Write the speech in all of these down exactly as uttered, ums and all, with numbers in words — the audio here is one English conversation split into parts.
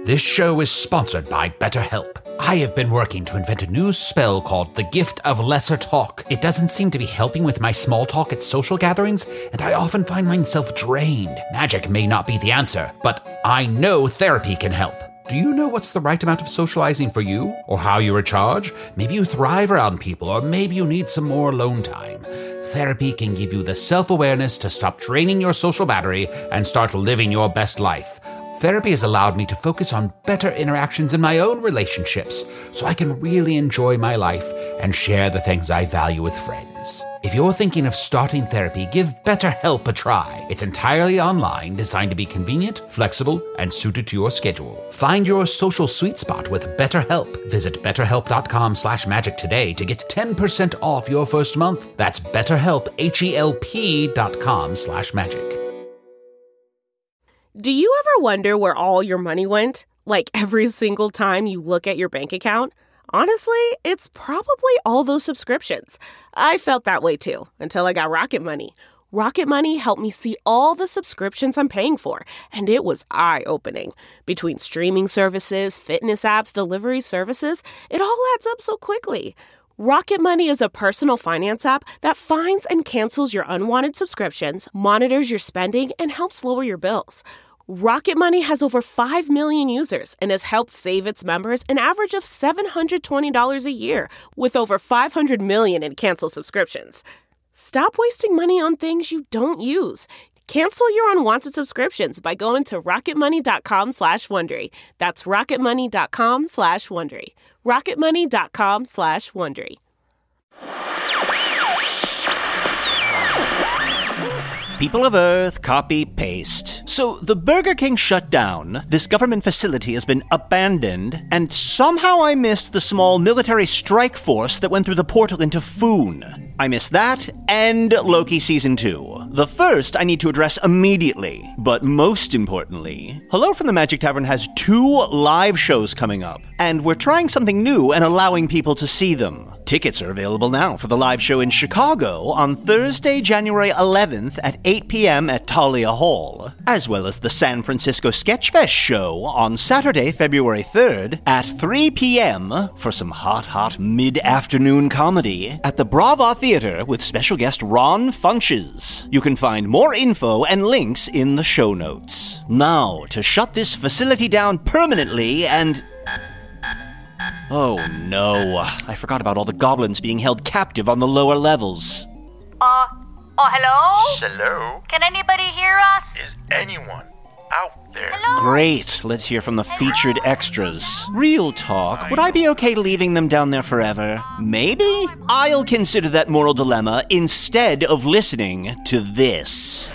This show is sponsored by BetterHelp. I have been working to invent a new spell called the Gift of Lesser Talk. It doesn't seem to be helping with my small talk at social gatherings, and I often find myself drained. Magic may not be the answer, but I know therapy can help. Do you know what's the right amount of socializing for you? Or how you recharge? Maybe you thrive around people, or maybe you need some more alone time. Therapy can give you the self-awareness to stop draining your social battery and start living your best life. Therapy has allowed me to focus on better interactions in my own relationships, so I can really enjoy my life and share the things I value with friends. If you're thinking of starting therapy, give BetterHelp a try. It's entirely online, designed to be convenient, flexible, and suited to your schedule. Find your social sweet spot with BetterHelp. Visit betterhelp.com slash magic today to get ten percent off your first month. That's BetterHelp, H-E-L-P dot com slash magic. Do you ever wonder where all your money went? Like every single time you look at your bank account? Honestly, it's probably all those subscriptions. I felt that way too, until I got Rocket Money. Rocket Money helped me see all the subscriptions I'm paying for, and it was eye-opening. Between streaming services, fitness apps, delivery services, it all adds up so quickly. Rocket Money is a personal finance app that finds and cancels your unwanted subscriptions, monitors your spending, and helps lower your bills. Rocket Money has over five million users and has helped save its members an average of seven hundred twenty dollars a year, with over five hundred million in canceled subscriptions. Stop wasting money on things you don't use. Cancel your unwanted subscriptions by going to rocketmoney.com slash Wondery. That's rocketmoney.com slash Wondery. rocketmoney.com slash Wondery. People of Earth, copy, paste. So the Burger King shut down, this government facility has been abandoned, and somehow I missed the small military strike force that went through the portal into Foon. I missed that, and Loki Season two. The first I need to address immediately, but most importantly, Hello from the Magic Tavern has two live shows coming up, and we're trying something new and allowing people to see them. Tickets are available now for the live show in Chicago on Thursday, January eleventh at eight p.m. at Talia Hall, as well as the San Francisco Sketchfest show on Saturday, February third at three p.m. for some hot, hot mid-afternoon comedy at the Brava Theater with special guest Ron Funches. You can find more info and links in the show notes. Now, to shut this facility down permanently and... Oh no, I forgot about all the goblins being held captive on the lower levels. Uh, oh, hello? Hello? Can anybody hear us? Is anyone out there? Hello? Great, let's hear from the featured extras. Real talk, would I be okay leaving them down there forever? Maybe? I'll consider that moral dilemma instead of listening to this.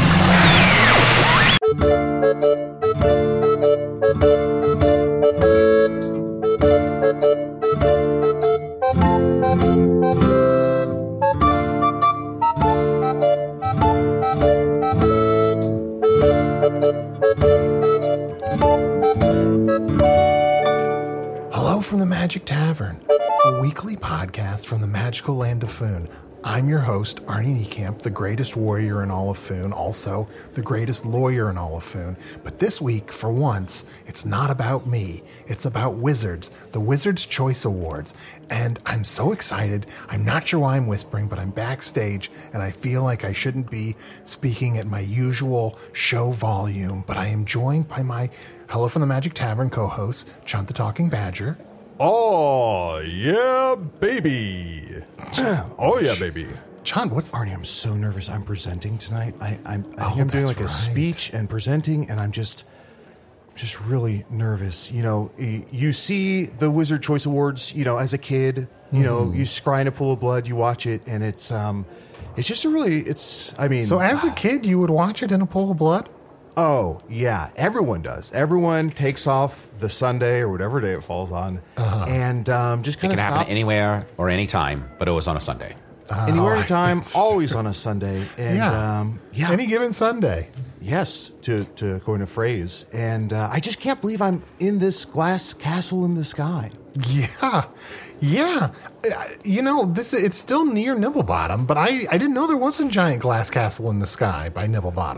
Hello from the Magic Tavern, a weekly podcast from the magical land of Foon. I'm your host, Arnie Niekamp, the greatest warrior in all of Foon, also the greatest lawyer in all of Foon. But this week, for once, it's not about me. It's about Wizards, the Wizards' Choice Awards. And I'm so excited. I'm not sure why I'm whispering, but I'm backstage, and I feel like I shouldn't be speaking at my usual show volume. But I am joined by my Hello from the Magic Tavern co-host, Chunt the Talking Badger. Oh, yeah, baby. Oh, yeah, baby. Chunt, what's... Arnie, I'm so nervous. I'm presenting tonight. I, I'm, I Oh, think I'm doing that's like a right. speech and presenting, and I'm just, just really nervous. You know, y- you see the Wizard Choice Awards, you know, as a kid, you know, you scry in a pool of blood, you watch it, and it's, um, it's just a really, it's, I mean. So as a kid, you would watch it in a pool of blood? Oh, yeah. Everyone does. Everyone takes off the Sunday or whatever day it falls on, uh-huh. and um, just It kind can of stops. happen anywhere or anytime, but it was on a Sunday. Anywhere, Oh, anytime, that's- always on a Sunday. And, Yeah. um, yeah. Any given Sunday. Yes, to, to coin a phrase. And uh, I just can't believe I'm in this glass castle in the sky. Yeah, yeah. Uh, You know, this it's still near Nibblebottom, but I, I didn't know there was a giant glass castle in the sky by Nibblebottom.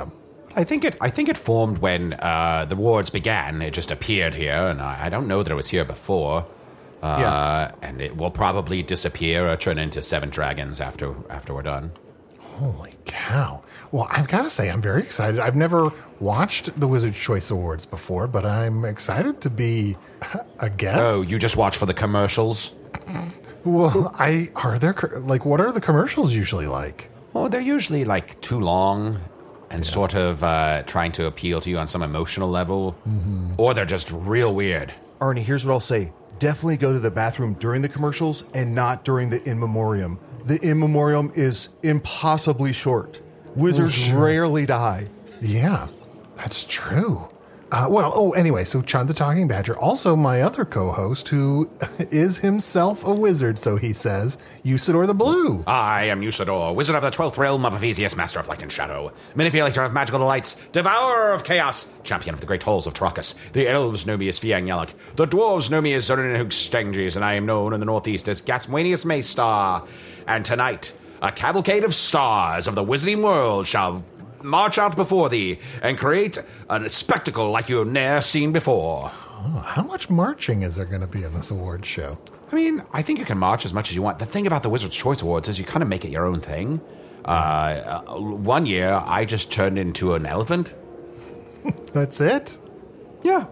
I think it. I think it formed when uh, the wards began. It just appeared here, and I, I don't know that it was here before. Uh, yeah. And it will probably disappear or turn into seven dragons after after we're done. Holy cow! Well, I've got to say, I'm very excited. I've never watched the Wizard's Choice Awards before, but I'm excited to be a guest. Oh, you just watch for the commercials? Well, I are there like what are the commercials usually like? Oh, they're usually like too long. And yeah. sort of uh, trying to appeal to you on some emotional level. Mm-hmm. Or they're just real weird. Arnie, here's what I'll say. Definitely go to the bathroom during the commercials and not during the in memoriam. The in memoriam is impossibly short. Wizards oh, sure. rarely die. Yeah, that's true. Uh, well, oh, anyway, so Chunt the Talking Badger, also my other co-host, who is himself a wizard, so he says, Usador the Blue. I am Usador, wizard of the twelfth realm of Ephesius, master of light and shadow, manipulator of magical delights, devourer of chaos, champion of the great halls of Trachis. The elves know me as Fiang Yalak. The dwarves know me as Zorinhug Stenges, and I am known in the northeast as Gaswanius Maystar. And tonight, a cavalcade of stars of the wizarding world shall march out before thee and create a spectacle like you've ne'er seen before. Oh, how much marching is there going to be in this award show? I mean, I think you can march as much as you want. The thing about the Wizard's Choice Awards is you kind of make it your own thing. Uh, uh, one year, I just turned into an elephant. That's it? Yeah.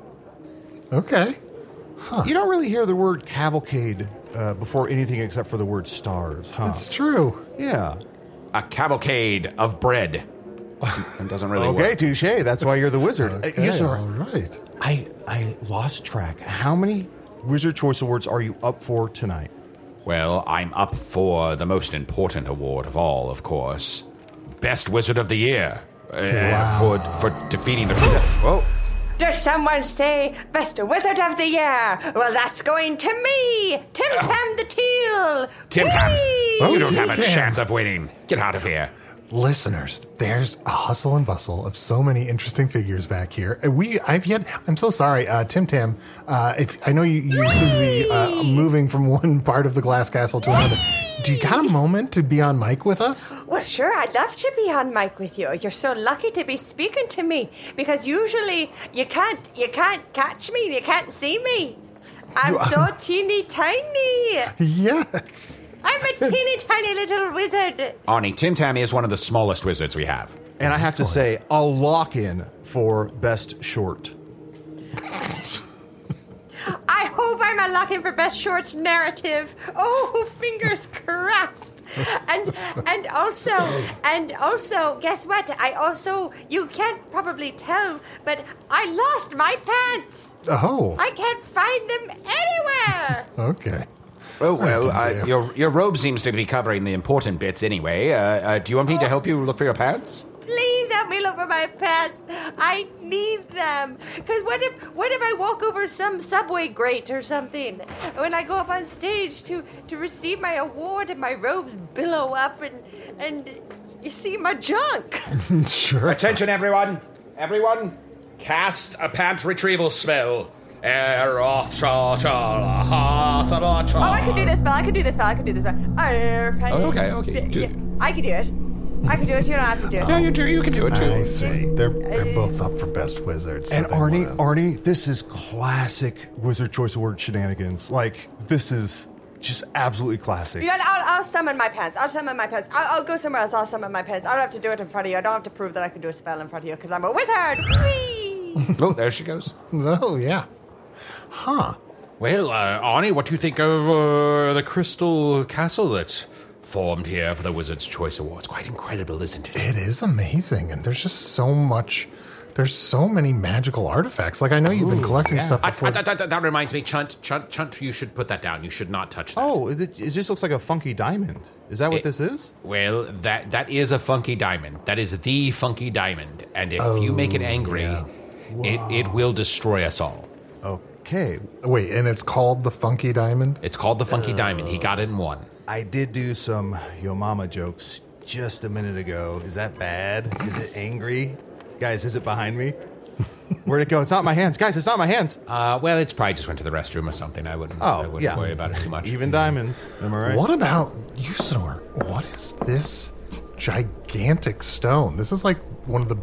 Okay. Huh. You don't really hear the word cavalcade uh, before anything except for the word stars, huh? That's true. Yeah. A cavalcade of bread. It doesn't really okay, work. touche. That's why you're the wizard. Okay, uh, yes, sir. All right. I, I lost track. How many Wizard Choice Awards are you up for tonight? Well, I'm up for the most important award of all, of course. Best Wizard of the Year. Uh, wow. For for defeating the... Whoa. Did someone say Best Wizard of the Year? Well, that's going to me, Tim Tam the Teal. Tim Tam, Oh, you don't Tim have a Tam. chance of winning. Get out of here. Listeners, there's a hustle and bustle of so many interesting figures back here. Uh, We, I've yet. I'm so sorry, uh, Tim Tam. Uh, if I know you, you seem to be uh, moving from one part of the glass castle to another. Do you got a moment to be on mic with us? Well, sure, I'd love to be on mic with you. You're so lucky to be speaking to me because usually you can't, you can't catch me, you can't see me. I'm so teeny tiny. Yes. I'm a teeny tiny little wizard. Arnie, Tim Tam is one of the smallest wizards we have. And I have to say, I'll lock in for Best Short. I hope I'm unlocking for Best Short Narrative. Oh, fingers crossed. And and also, and also, guess what? I also, you can't probably tell, but I lost my pants. Oh. I can't find them anywhere. Okay. Oh, well, Tim uh, Tam. your your robe seems to be covering the important bits anyway. Uh, uh, do you want me to help you look for your pants? Please help me look for my pants. I need them. Because what if what if I walk over some subway grate or something? When I go up on stage to, to receive my award and my robes billow up and and you see my junk. Sure. Attention, everyone. Everyone, cast a pant retrieval spell. Oh, Oh, I can do this spell. I can do this spell. I can do this spell. Oh, okay, okay. Do Yeah, I can do it. I can do it. You don't have to do it. Yeah, you do. You can do it too. I see. They're they're both up for best wizards. so And they Arnie, won. Arnie, this is classic Wizard Choice Award shenanigans. Like, this is just absolutely classic. You know, I'll, I'll summon my pants. I'll summon my pants. I'll, I'll go somewhere else. I'll summon my pants. I don't have to do it in front of you. I don't have to prove that I can do a spell in front of you because I'm a wizard. Whee! Oh, there she goes. Oh yeah. Huh. Well, uh, Arnie, what do you think of uh, the crystal castle that's formed here for the Wizard's Choice Awards? Quite incredible, isn't it? It is amazing, and there's just so much. There's so many magical artifacts. Like I know you've been collecting stuff I, before. I, that, that, that reminds me, Chunt, Chunt, Chunt, you should put that down. You should not touch that. Oh, it, it just looks like a funky diamond. Is that what It- this is? Well, that that is a funky diamond. That is the funky diamond. And if you make it angry, yeah. it, it will destroy us all. Okay. Wait, and it's called the Funky Diamond? It's called the funky diamond. He got it in one. I did do some Yo Mama jokes just a minute ago. Is that bad? Is it angry? Guys, is it behind me? Where'd it go? It's not my hands. Guys, it's not my hands. Uh, well, it's probably just went to the restroom or something. I wouldn't, I Oh, wouldn't yeah. worry about it too much. Even diamonds. Am I right? What about Usador? What is this gigantic stone? This is like one of the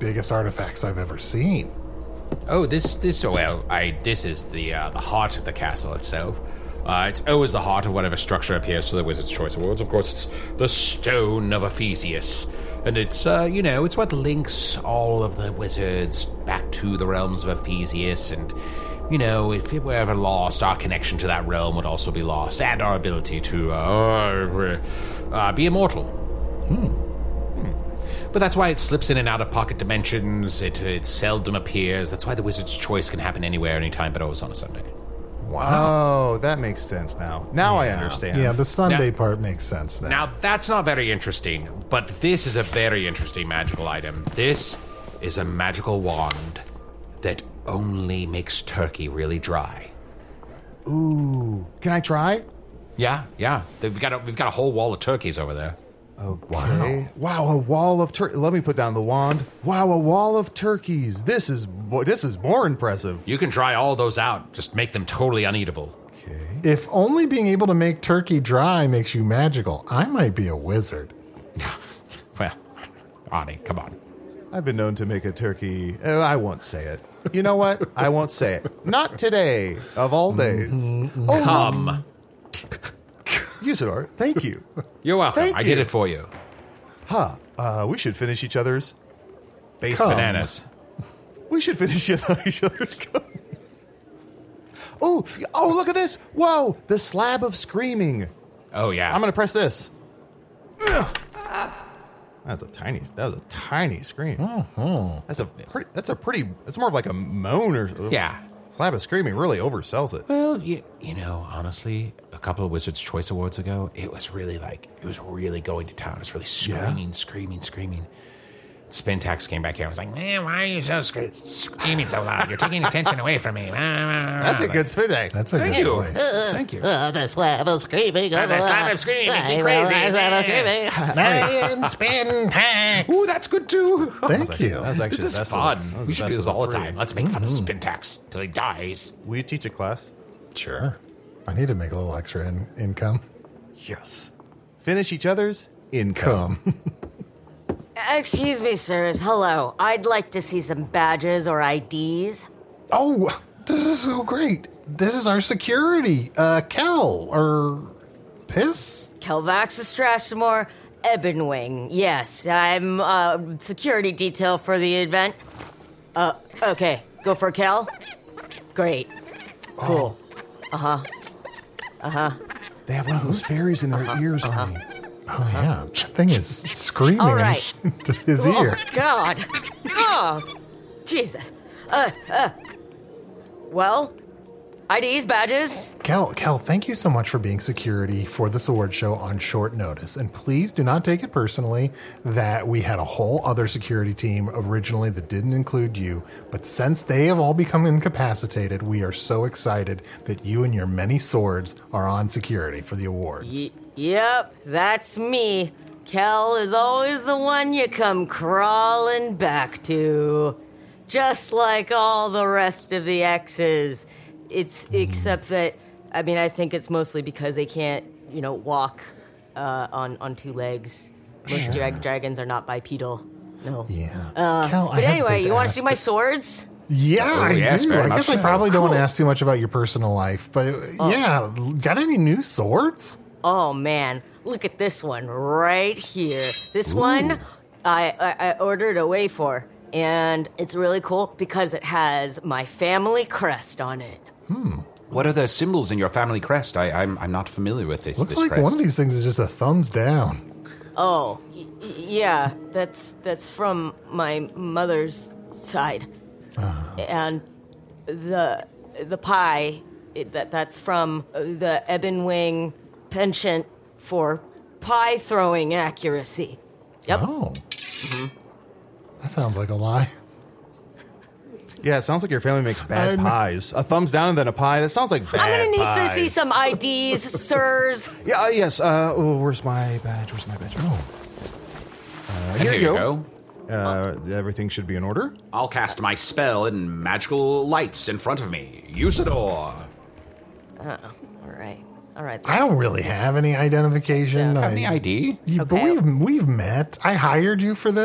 biggest artifacts I've ever seen. Oh, this, this, well, I, this is the, uh, the heart of the castle itself. Uh, it's always the heart of whatever structure appears to the Wizard's Choice Awards. Of course, it's the Stone of Ephesius. And it's, uh, you know, it's what links all of the wizards back to the realms of Ephesius. And, you know, if it were ever lost, our connection to that realm would also be lost. And our ability to, uh, uh, be immortal. Hmm. But that's why it slips in and out of pocket dimensions. It, it seldom appears. That's why the Wizard's Choice can happen anywhere, anytime, but always on a Sunday. Wow. Oh, that makes sense now. Now I understand. Yeah, the Sunday Now- part makes sense now. Now, that's not very interesting, but this is a very interesting magical item. This is a magical wand that only makes turkey really dry. Ooh. Can I try? Yeah, yeah. We've got a, we've got a whole wall of turkeys over there. Okay. Wow, a wall of turkey. Let me put down the wand. Wow, a wall of turkeys. This is this is more impressive. You can dry all those out. Just make them totally uneatable. If only being able to make turkey dry makes you magical, I might be a wizard. Well, Ani, come on. I've been known to make a turkey. Uh, I won't say it. You know what? I won't say it. Not today, of all days. Mm-hmm. Oh, Come. Usador, thank you. You're welcome. Thank I you. did it for you. Huh. Uh, we should finish each other's base Cums. Bananas. We should finish each other's code. Oh, oh, look at this. Whoa, the slab of screaming. Oh, yeah. I'm going to press this. Ugh. That's a tiny, that was a tiny scream. Mm-hmm. That's a pretty, that's a pretty, it's more of like a moan or Yeah. Slab of screaming really oversells it. Well, you, you know, honestly, a couple of Wizard's Choice Awards ago, it was really like, it was really going to town. It was really screaming, Yeah. screaming, screaming. Spintax came back here and was like, man, why are you so sc- screaming so loud? You're taking attention away from me. That's a good spin day. That's a Thank good you. voice. Thank you. Oh, the slab of screaming. Uh, the slab of screaming makes me crazy. The slab of screaming. I am Spintax. Ooh, that's good too. Thank you. That was actually This the is best of the- fun. that was We the should best do of this the all the three. time. Let's make fun of Spintax till he dies. Will you teach a class? Sure. I need to make a little extra in- income. Yes. Finish each other's income. Come. Excuse me, sirs. Hello. I'd like to see some badges or I Ds. Oh, this is so great. This is our security. Uh, Kel, or Piss? Kelvax Strashmore, Ebonwing. Yes, I'm uh, security detail for the event. Uh, okay. Go for Kel? Great. Cool. Uh-huh. Uh-huh. They have one of those fairies in their ears on me. Oh, yeah. That thing is screaming All right. into his Oh, ear. God. Oh, Jesus. Uh, uh. Well, I Ds, badges. Kel, Kel, thank you so much for being security for this award show on short notice. And please do not take it personally that we had a whole other security team originally that didn't include you. But since they have all become incapacitated, we are so excited that you and your many swords are on security for the awards. Y- yep, that's me. Kel is always the one you come crawling back to. Just like all the rest of the X's. It's except that, I mean, I think it's mostly because they can't, you know, walk uh, on, on two legs. Most drag- dragons are not bipedal. No. Yeah. Uh, Kel, I but anyway, hesitate you want to ask see my the- swords? Yeah, Oh, I yes, do. very I much guess I so. probably don't want to Cool. ask too much about your personal life, but yeah, got any new swords? Oh man, look at this one right here. This one I, I, I ordered away for, and it's really cool because it has my family crest on it. What are the symbols in your family crest? I, I'm I'm not familiar with this. Looks this like crest. one of these things is just a thumbs down. Oh, y- y- yeah, that's that's from my mother's side, and the the pie it, that that's from the Ebonwing penchant for pie throwing accuracy. Yep. Oh. That sounds like a lie. Yeah, it sounds like your family makes bad I'm- pies. A thumbs down and then a pie. That sounds like bad I'm gonna need pies. to see some I Ds, sirs. Yeah, uh, yes. Uh, oh, where's my badge? Where's my badge? Oh. Uh, here, Here you you go. go. Uh, everything should be in order. I'll cast my spell in magical lights in front of me. Usador. All right, all right. I don't really have any identification. Yeah. I, Have any I D? You- But Okay. we've we've met. I hired you for this.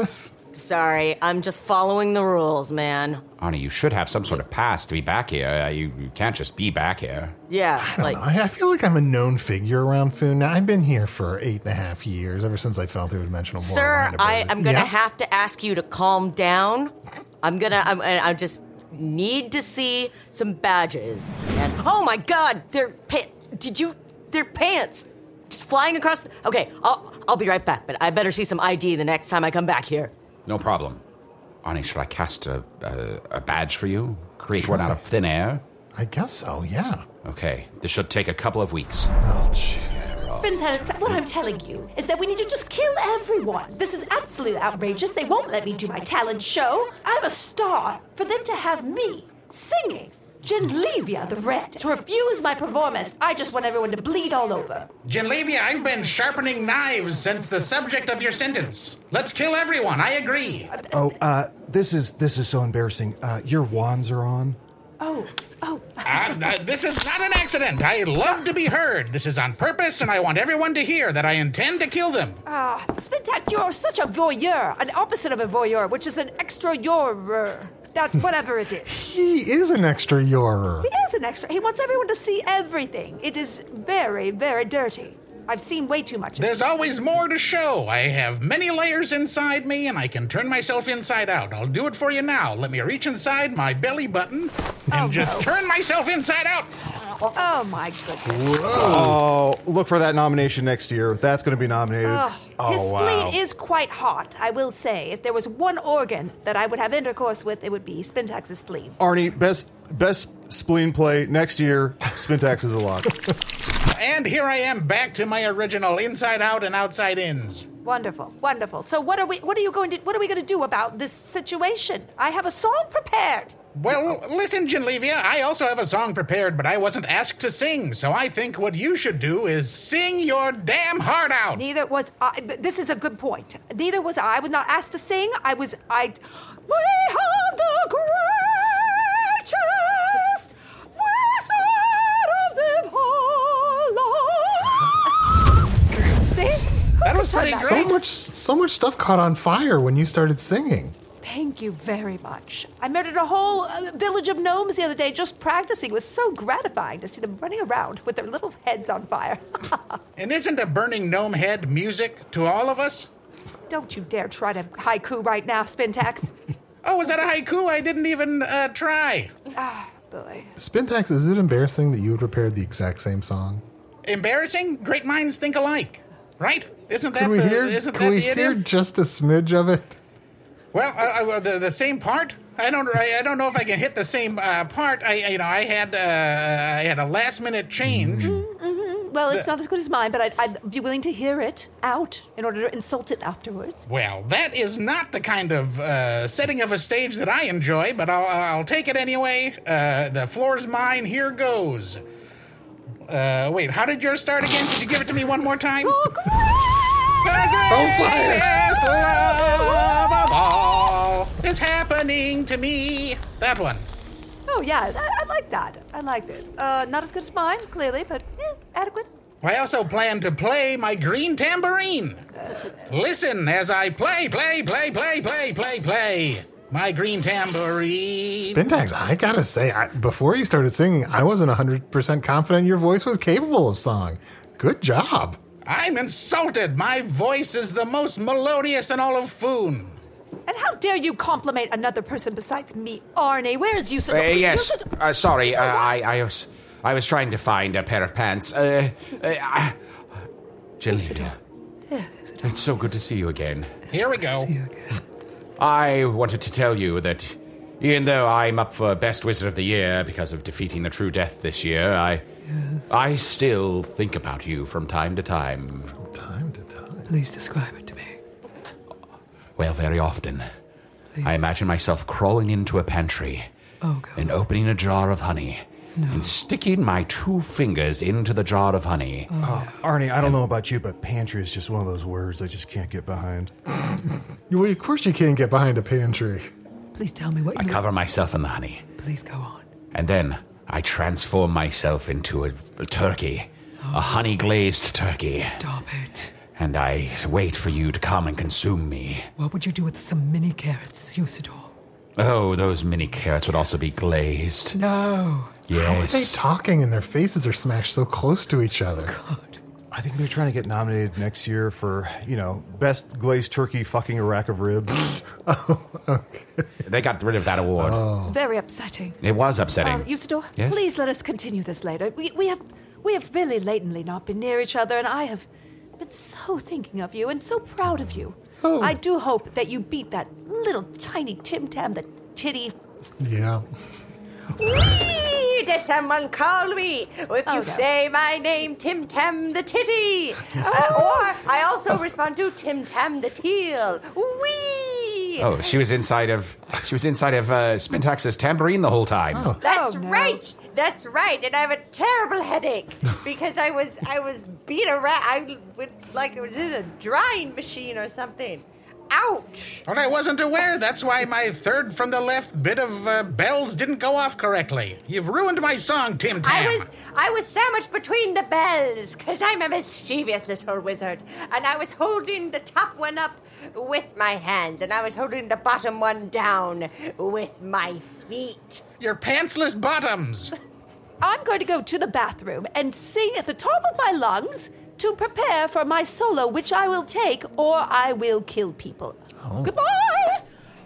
Sorry, I'm just following the rules, man. Arnie, you should have some sort of pass to be back here. Uh, you, you can't just be back here. Yeah, I don't like... know. I I feel like I'm a known figure around Foon. Now, I've been here for eight and a half years, ever since I fell through a dimensional portal. Sir, I, I'm going to yeah? have to ask you to calm down. I'm going to... I'm, I just need to see some badges. And, oh, my God! They're... Pa- did you... They're pants! Just flying across the... Okay, I'll, I'll be right back, but I better see some I D the next time I come back here. No problem. Arnie, should I cast a, a, a badge for you? Create Sure. one out of thin air? I guess so, yeah. Okay, this should take a couple of weeks. Oh, gee. Spintax, what I'm telling you is that we need to just kill everyone. This is absolutely outrageous. They won't let me do my talent show. I'm a star. For them to have me singing Genlevia the Red to refuse my performance, I just want everyone to bleed all over. Genlevia, I've been sharpening knives since the subject of your sentence. Let's kill everyone, I agree. Oh, uh, this is this is so embarrassing. Uh, your wands are on. Oh, oh. Uh, uh, this is not an accident. I love to be heard. This is on purpose, and I want everyone to hear that I intend to kill them. Ah, Spintax, you're such a voyeur, an opposite of a voyeur, which is an extra-yourer. That whatever it is. He is an extra yorer. He is an extra. He wants everyone to see everything. It is very, very dirty. I've seen way too much of There's it. always more to show. I have many layers inside me, and I can turn myself inside out. I'll do it for you now. Let me reach inside my belly button and Oh, just no. turn myself inside out. Oh, my goodness. Oh, look for that nomination next year. That's going to be nominated. Ugh. oh, His wow. spleen is quite hot, I will say. If there was one organ that I would have intercourse with, it would be Spintax's spleen. Arnie, best best spleen play next year. Spintax is a lot. And here I am back to my original inside out and outside ins. Wonderful, wonderful. So what are we what are you going to what are we going to do about this situation? I have a song prepared. Well, listen, Genlevia, I also have a song prepared, but I wasn't asked to sing, so I think what you should do is sing your damn heart out. Neither was I. This is a good point. Neither was I. I was not asked to sing. I was I. We have the greatest wizard of them all. See? That was pretty So great. much, so much stuff caught on fire when you started singing. Thank you very much. I murdered a whole uh, village of gnomes the other day just practicing. It was so gratifying to see them running around with their little heads on fire. And isn't a burning gnome head music to all of us? Don't you dare try to haiku right now, Spintax. Oh, was that a haiku? I didn't even uh, try. Ah, boy. Spintax, is it embarrassing that you had prepared the exact same song? Embarrassing? Great minds think alike, right? Isn't that Could we the, hear, isn't could that we the hear idiom? just a smidge of it? Well, uh, uh, the the same part. I don't. I, I don't know if I can hit the same uh, part. I, you know, I had uh, I had a last minute change. Mm-hmm. Well, it's The- not as good as mine, but I'd, I'd be willing to hear it out in order to insult it afterwards. Well, that is not the kind of uh, setting of a stage that I enjoy, but I'll I'll take it anyway. Uh, the floor's mine. Here goes. Uh, wait, how did yours start again? Could you give it to me one more time? The greatest love of all is happening to me. That one. Oh, yeah, I, I like that. I like it. Uh, not as good as mine, clearly, but eh, adequate. I also plan to play my green tambourine. Listen as I play, play, play, play, play, play, play. My green tambourine. Spintax, I gotta say, I, before you started singing, I wasn't one hundred percent confident your voice was capable of song. Good job. I'm insulted. My voice is the most melodious in all of Foon. And how dare you compliment another person besides me, Arnie? Where's you? Uh, yes, uh, sorry, uh, I, I was I was trying to find a pair of pants. Uh, uh, uh, Genlevia, it's so good to see you again. Here we go. I wanted to tell you that even though I'm up for Best Wizard of the Year because of defeating the True Death this year, I I still think about you from time to time. From time to time? Please describe it to me. Well, very often. I imagine myself crawling into a pantry Oh, God. and opening a jar of honey and sticking my two fingers into the jar of honey. Oh, Arnie, I don't know about you, but pantry is just one of those words I just can't get behind. Well, of course you can't get behind a pantry. Please tell me what I you... cover myself in the honey. Please go on. And then I transform myself into a, a turkey, a honey-glazed turkey. Stop it. and I wait for you to come and consume me. What would you do with some mini carrots, Usador? Oh, those mini carrots would also be glazed. No. Yes. How are they talking and their faces are smashed so close to each other? I think they're trying to get nominated next year for, you know, best glazed turkey fucking a rack of ribs. Oh, okay. They got rid of that award. Oh. Very upsetting. It was upsetting. Uh, Usador, Yes? please let us continue this later. We, we have we have really latently not been near each other, and I have been so thinking of you and so proud of you. Oh. I do hope that you beat that little tiny Tim Tam, the titty. Yeah. Wee! Does someone call me? If you Oh, no. say my name, Tim Tam the Titty. Uh, or I also respond to Tim Tam the Teal. Wee! Oh, she was inside of she was inside of uh, Spintax's tambourine the whole time. Oh. That's Oh, no. right. That's right. And I have a terrible headache because I was I was beat around. I would like it was in a drying machine or something. Ouch! Well, I wasn't aware. That's why my third from the left bit of uh, bells didn't go off correctly. You've ruined my song, Tim Tam. I was I was sandwiched between the bells because I'm a mischievous little wizard, and I was holding the top one up with my hands, and I was holding the bottom one down with my feet. Your pantsless bottoms. I'm going to go to the bathroom and sing at the top of my lungs to prepare for my solo, which I will take, or I will kill people. Oh. Goodbye!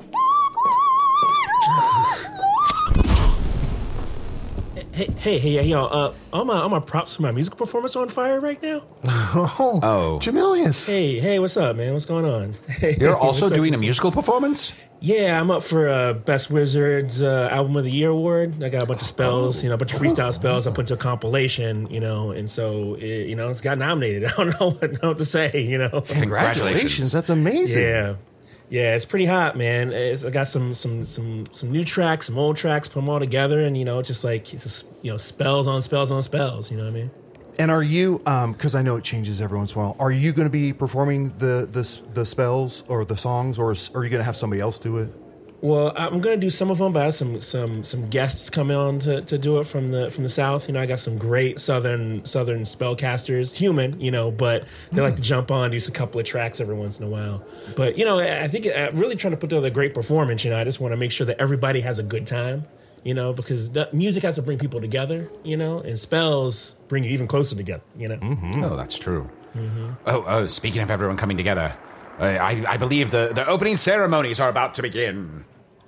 Hey, hey, hey, y'all! Uh, all my all my props for my musical performance on fire right now. Oh, Oh. Jamilius. Hey, hey, what's up, man? What's going on? Hey, You're also what's up, doing a what's up? musical performance? Yeah, I'm up for uh, Best Wizards uh, Album of the Year award. I got a bunch of spells, you know, a bunch of freestyle spells. I put into a compilation, you know, and so it, you know, it's got nominated. I don't know what, I don't know what to say, you know. Congratulations. That's amazing. Yeah. Yeah, it's pretty hot, man. It's, I got some some some some new tracks, some old tracks, put them all together, and you know, just like it's just, you know, spells on spells on spells. You know what I mean? And are you, because I know it changes every once in a while, are you going to be performing the, the the spells or the songs, or is- are you going to have somebody else do it? Well, I'm gonna do some of them, but I have some some some guests coming on to, to do it from the from the south. You know, I got some great southern southern spellcasters, human, you know, but they like to jump on, do a couple of tracks every once in a while. But you know, I think I'm really trying to put together a great performance. You know, I just want to make sure that everybody has a good time. You know, because the music has to bring people together. You know, and spells bring you even closer together. You know. Mm-hmm. Oh, that's true. Mm-hmm. Oh, oh, speaking of everyone coming together, uh, I I believe the the opening ceremonies are about to begin.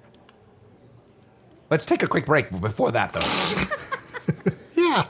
Let's take a quick break before that, though. Yeah.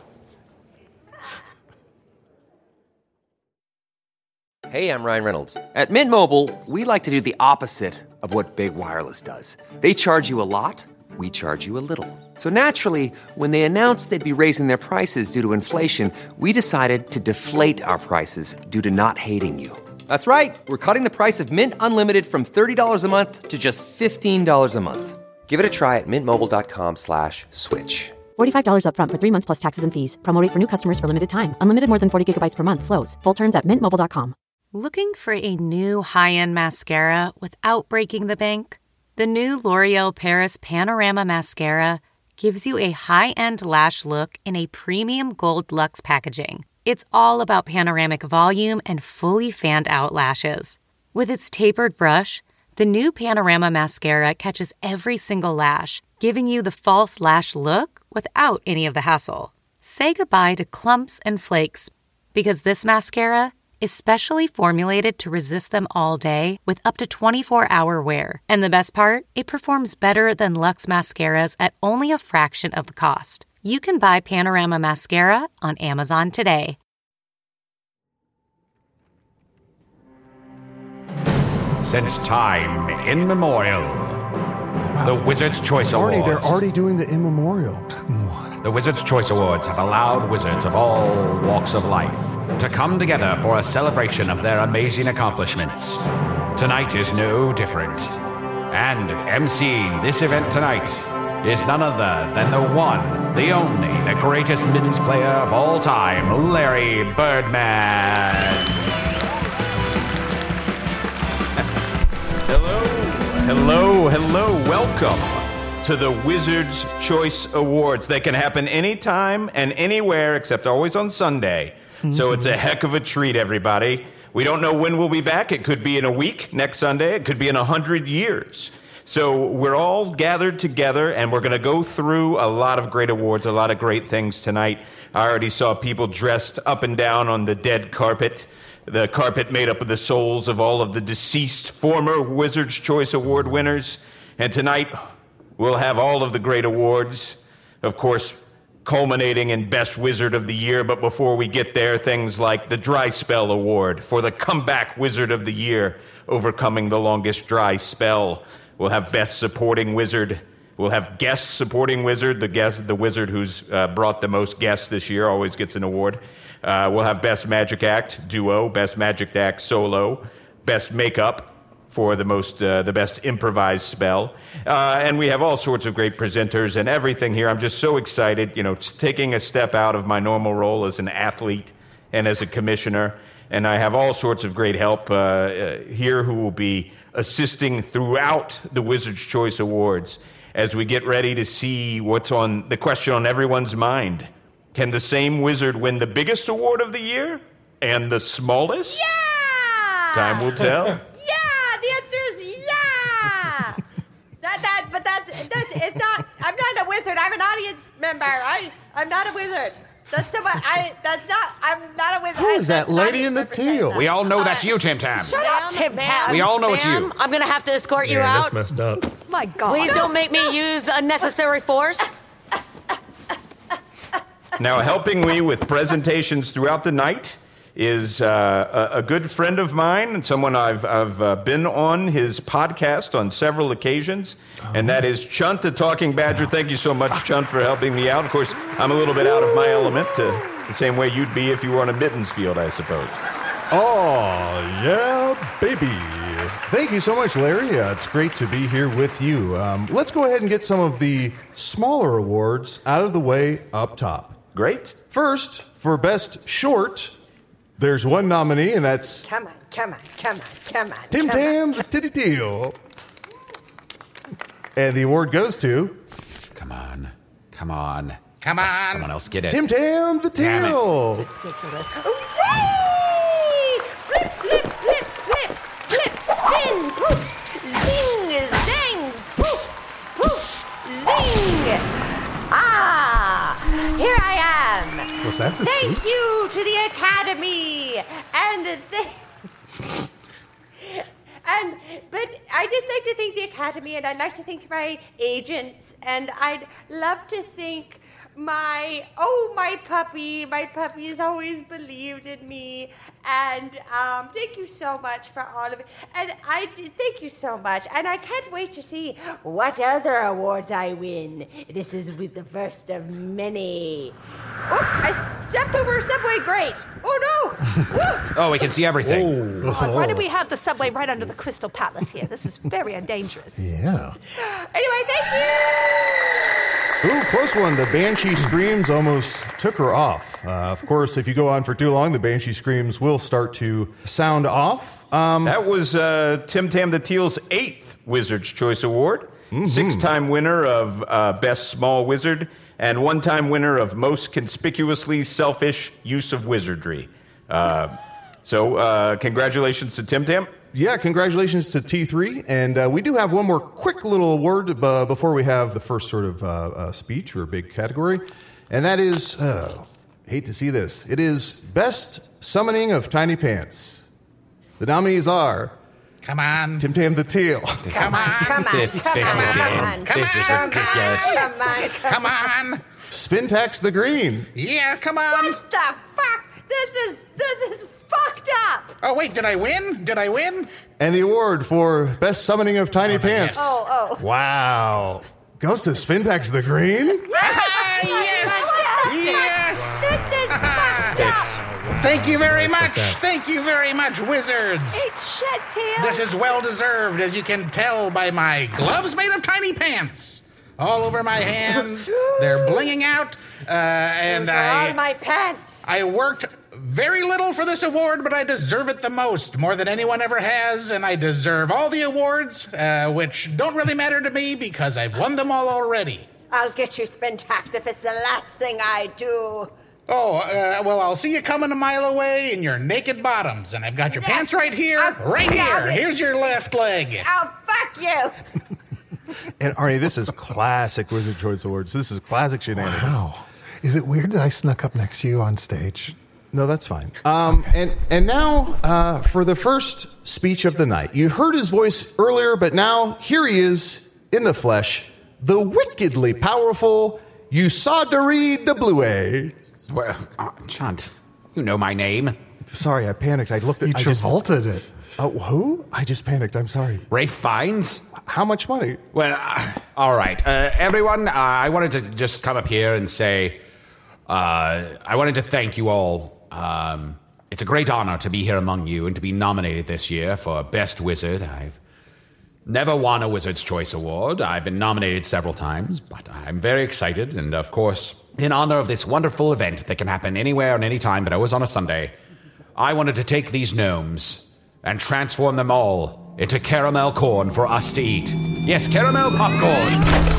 Hey, I'm Ryan Reynolds. At Mint Mobile, we like to do the opposite of what Big Wireless does. They charge you a lot, we charge you a little. So naturally, when they announced they'd be raising their prices due to inflation, we decided to deflate our prices due to not hating you. That's right. We're cutting the price of Mint Unlimited from thirty dollars a month to just fifteen dollars a month. Give it a try at mintmobile.com slash switch. forty-five dollars up front for three months plus taxes and fees. Promo rate for new customers for limited time. Unlimited more than forty gigabytes per month. Slows full terms at mint mobile dot com. Looking for a new high-end mascara without breaking the bank? The new L'Oreal Paris Panorama Mascara gives you a high-end lash look in a premium gold luxe packaging. It's all about panoramic volume and fully fanned-out lashes. With its tapered brush, the new Panorama Mascara catches every single lash, giving you the false lash look without any of the hassle. Say goodbye to clumps and flakes, because this mascara is specially formulated to resist them all day with up to twenty-four hour wear. And the best part? It performs better than Luxe mascaras at only a fraction of the cost. You can buy Panorama Mascara on Amazon today. Since time immemorial, the Wizard's Choice Already, Awards. they're already doing the immemorial. The Wizard's Choice Awards have allowed wizards of all walks of life to come together for a celebration of their amazing accomplishments. Tonight is no different. And emceeing this event tonight is none other than the one, the only, the greatest middens player of all time, Larry Birdman. Hello, hello, hello, welcome to the Wizard's Choice Awards. They can happen anytime and anywhere except always on Sunday. So it's a heck of a treat, everybody. We don't know when we'll be back. It could be in a week, next Sunday. It could be in a hundred years. So we're all gathered together, and we're going to go through a lot of great awards, a lot of great things tonight. I already saw people dressed up and down on the dead carpet, the carpet made up of the souls of all of the deceased former Wizard's Choice Award winners. And tonight, we'll have all of the great awards, of course, culminating in Best Wizard of the Year. But before we get there, things like the Dry Spell Award for the Comeback Wizard of the Year, overcoming the longest dry spell. We'll have Best Supporting Wizard. We'll have Guest Supporting Wizard. The guest, the wizard who's uh, brought the most guests this year always gets an award. Uh, we'll have Best Magic Act Duo, Best Magic Act Solo, Best Makeup for the most, uh, the best improvised spell. Uh, and we have all sorts of great presenters and everything here. I'm just so excited, you know, taking a step out of my normal role as an athlete and as a commissioner. And I have all sorts of great help uh, uh, here who will be assisting throughout the Wizard's Choice Awards as we get ready to see what's on the question on everyone's mind. Can the same wizard win the biggest award of the year and the smallest? Yeah! Time will tell. Yeah! The answer is yeah! that, that, but that's, that's, it's not, I'm not a wizard. I'm an audience member. I, I'm not a wizard. That's so much, I, that's not, I'm not a wizard. Who is that lady in the teal? We all know that's you, Tim Tam. Shut up, Tim Tam. We all know it's Ma'am, you. I'm going to have to escort you Man, out. that's messed up. My God. Please don't make me use unnecessary force. Now, helping me with presentations throughout the night is uh, a, a good friend of mine and someone I've, I've uh, been on his podcast on several occasions, oh. and that is Chunt the Talking Badger. Thank you so much, Chunt, for helping me out. Of course, I'm a little bit out of my element, uh, the same way you'd be if you were on a mittens field, I suppose. Oh, yeah, baby. Thank you so much, Larry. Uh, it's great to be here with you. Um, let's go ahead and get some of the smaller awards out of the way up top. Great. First, for Best Short, there's one nominee, and that's Come on, come on, come on, come on. Tim come Tam on. the Titty Teal. And the award goes to Come on. Come on. Come Let on. someone else get it. Tim Tam the Damn it. Teal. Ridiculous. Hooray! Flip, flip, flip, flip, flip, spin, poof, zing, zang, poof, poof, zing. Ah, here I am. Was that the Thank speech? you to the Academy and th- and but I just like to thank the Academy, and I'd like to thank my agents, and I'd love to thank my oh my puppy. My puppy has always believed in me, and um, thank you so much for all of it. And I d- thank you so much, and I can't wait to see what other awards I win. This is with the first of many. Oh, I stepped over a subway grate. Oh no! Oh, we can see everything. God, why do we have the subway right under the Crystal Palace here? This is very dangerous. Yeah. Anyway, thank you. Ooh, close one. The Banshee Screams almost took her off. Uh, of course, if you go on for too long, the Banshee Screams will start to sound off. Um, that was uh, Tim Tam the Teal's eighth Wizard's Choice Award. Mm-hmm. Six-time winner of uh, Best Small Wizard and one-time winner of Most Conspicuously Selfish Use of Wizardry. Uh, so uh, congratulations to Tim Tam. Yeah, congratulations to T three. And uh, we do have one more quick little award uh, before we have the first sort of uh, uh, speech or big category. And that is, uh, hate to see this, it is Best Summoning of Tiny Pants. The nominees are... Come on. Tim Tam the Teal. Come on. Come on. This, Come this on. is Come it. on. This is ridiculous. Come on. Come on. Spintax the Green. Yeah, come on. What the fuck? This is this is fucked up. Oh, wait, did I win? Did I win? And the award for Best Summoning of Tiny Oh, Pants. Oh, oh. Wow. Goes to Spintax the Green? Ah, yes. Yes. This is fucked up. Thank you very much. Thank you very much, wizards. It's shit, Tim. This is well deserved, as you can tell by my gloves made of tiny pants. All over my hands. They're blinging out. Uh, and Those are I, all my pants. I worked very little for this award, but I deserve it the most, more than anyone ever has, and I deserve all the awards, uh, which don't really matter to me because I've won them all already. I'll get you Spintax if it's the last thing I do. Oh, uh, well, I'll see you coming a mile away in your naked bottoms, and I've got your pants right here, I'll- right yeah, here. I'll- Here's your left leg. Oh, fuck you. And Arnie, this is classic Wizard Choice Awards. This is classic shenanigans. Wow. Is it weird that I snuck up next to you on stage? No, that's fine. Um, okay. And and now uh, for the first speech of the night. You heard his voice earlier, but now here he is in the flesh, the wickedly powerful Usadari de Blue. Well, uh, Chunt, you know my name. Sorry, I panicked. I looked at. You I just Travolted it. Oh, who? I just panicked. I'm sorry. Rafe Fiennes? How much money? Well, uh, all right. Uh, everyone, uh, I wanted to just come up here and say, uh, I wanted to thank you all. Um, it's a great honor to be here among you and to be nominated this year for Best Wizard. I've never won a Wizard's Choice Award. I've been nominated several times, but I'm very excited. And of course, in honor of this wonderful event that can happen anywhere and anytime, but always on a Sunday, I wanted to take these gnomes and transform them all into caramel corn for us to eat. Yes, caramel popcorn.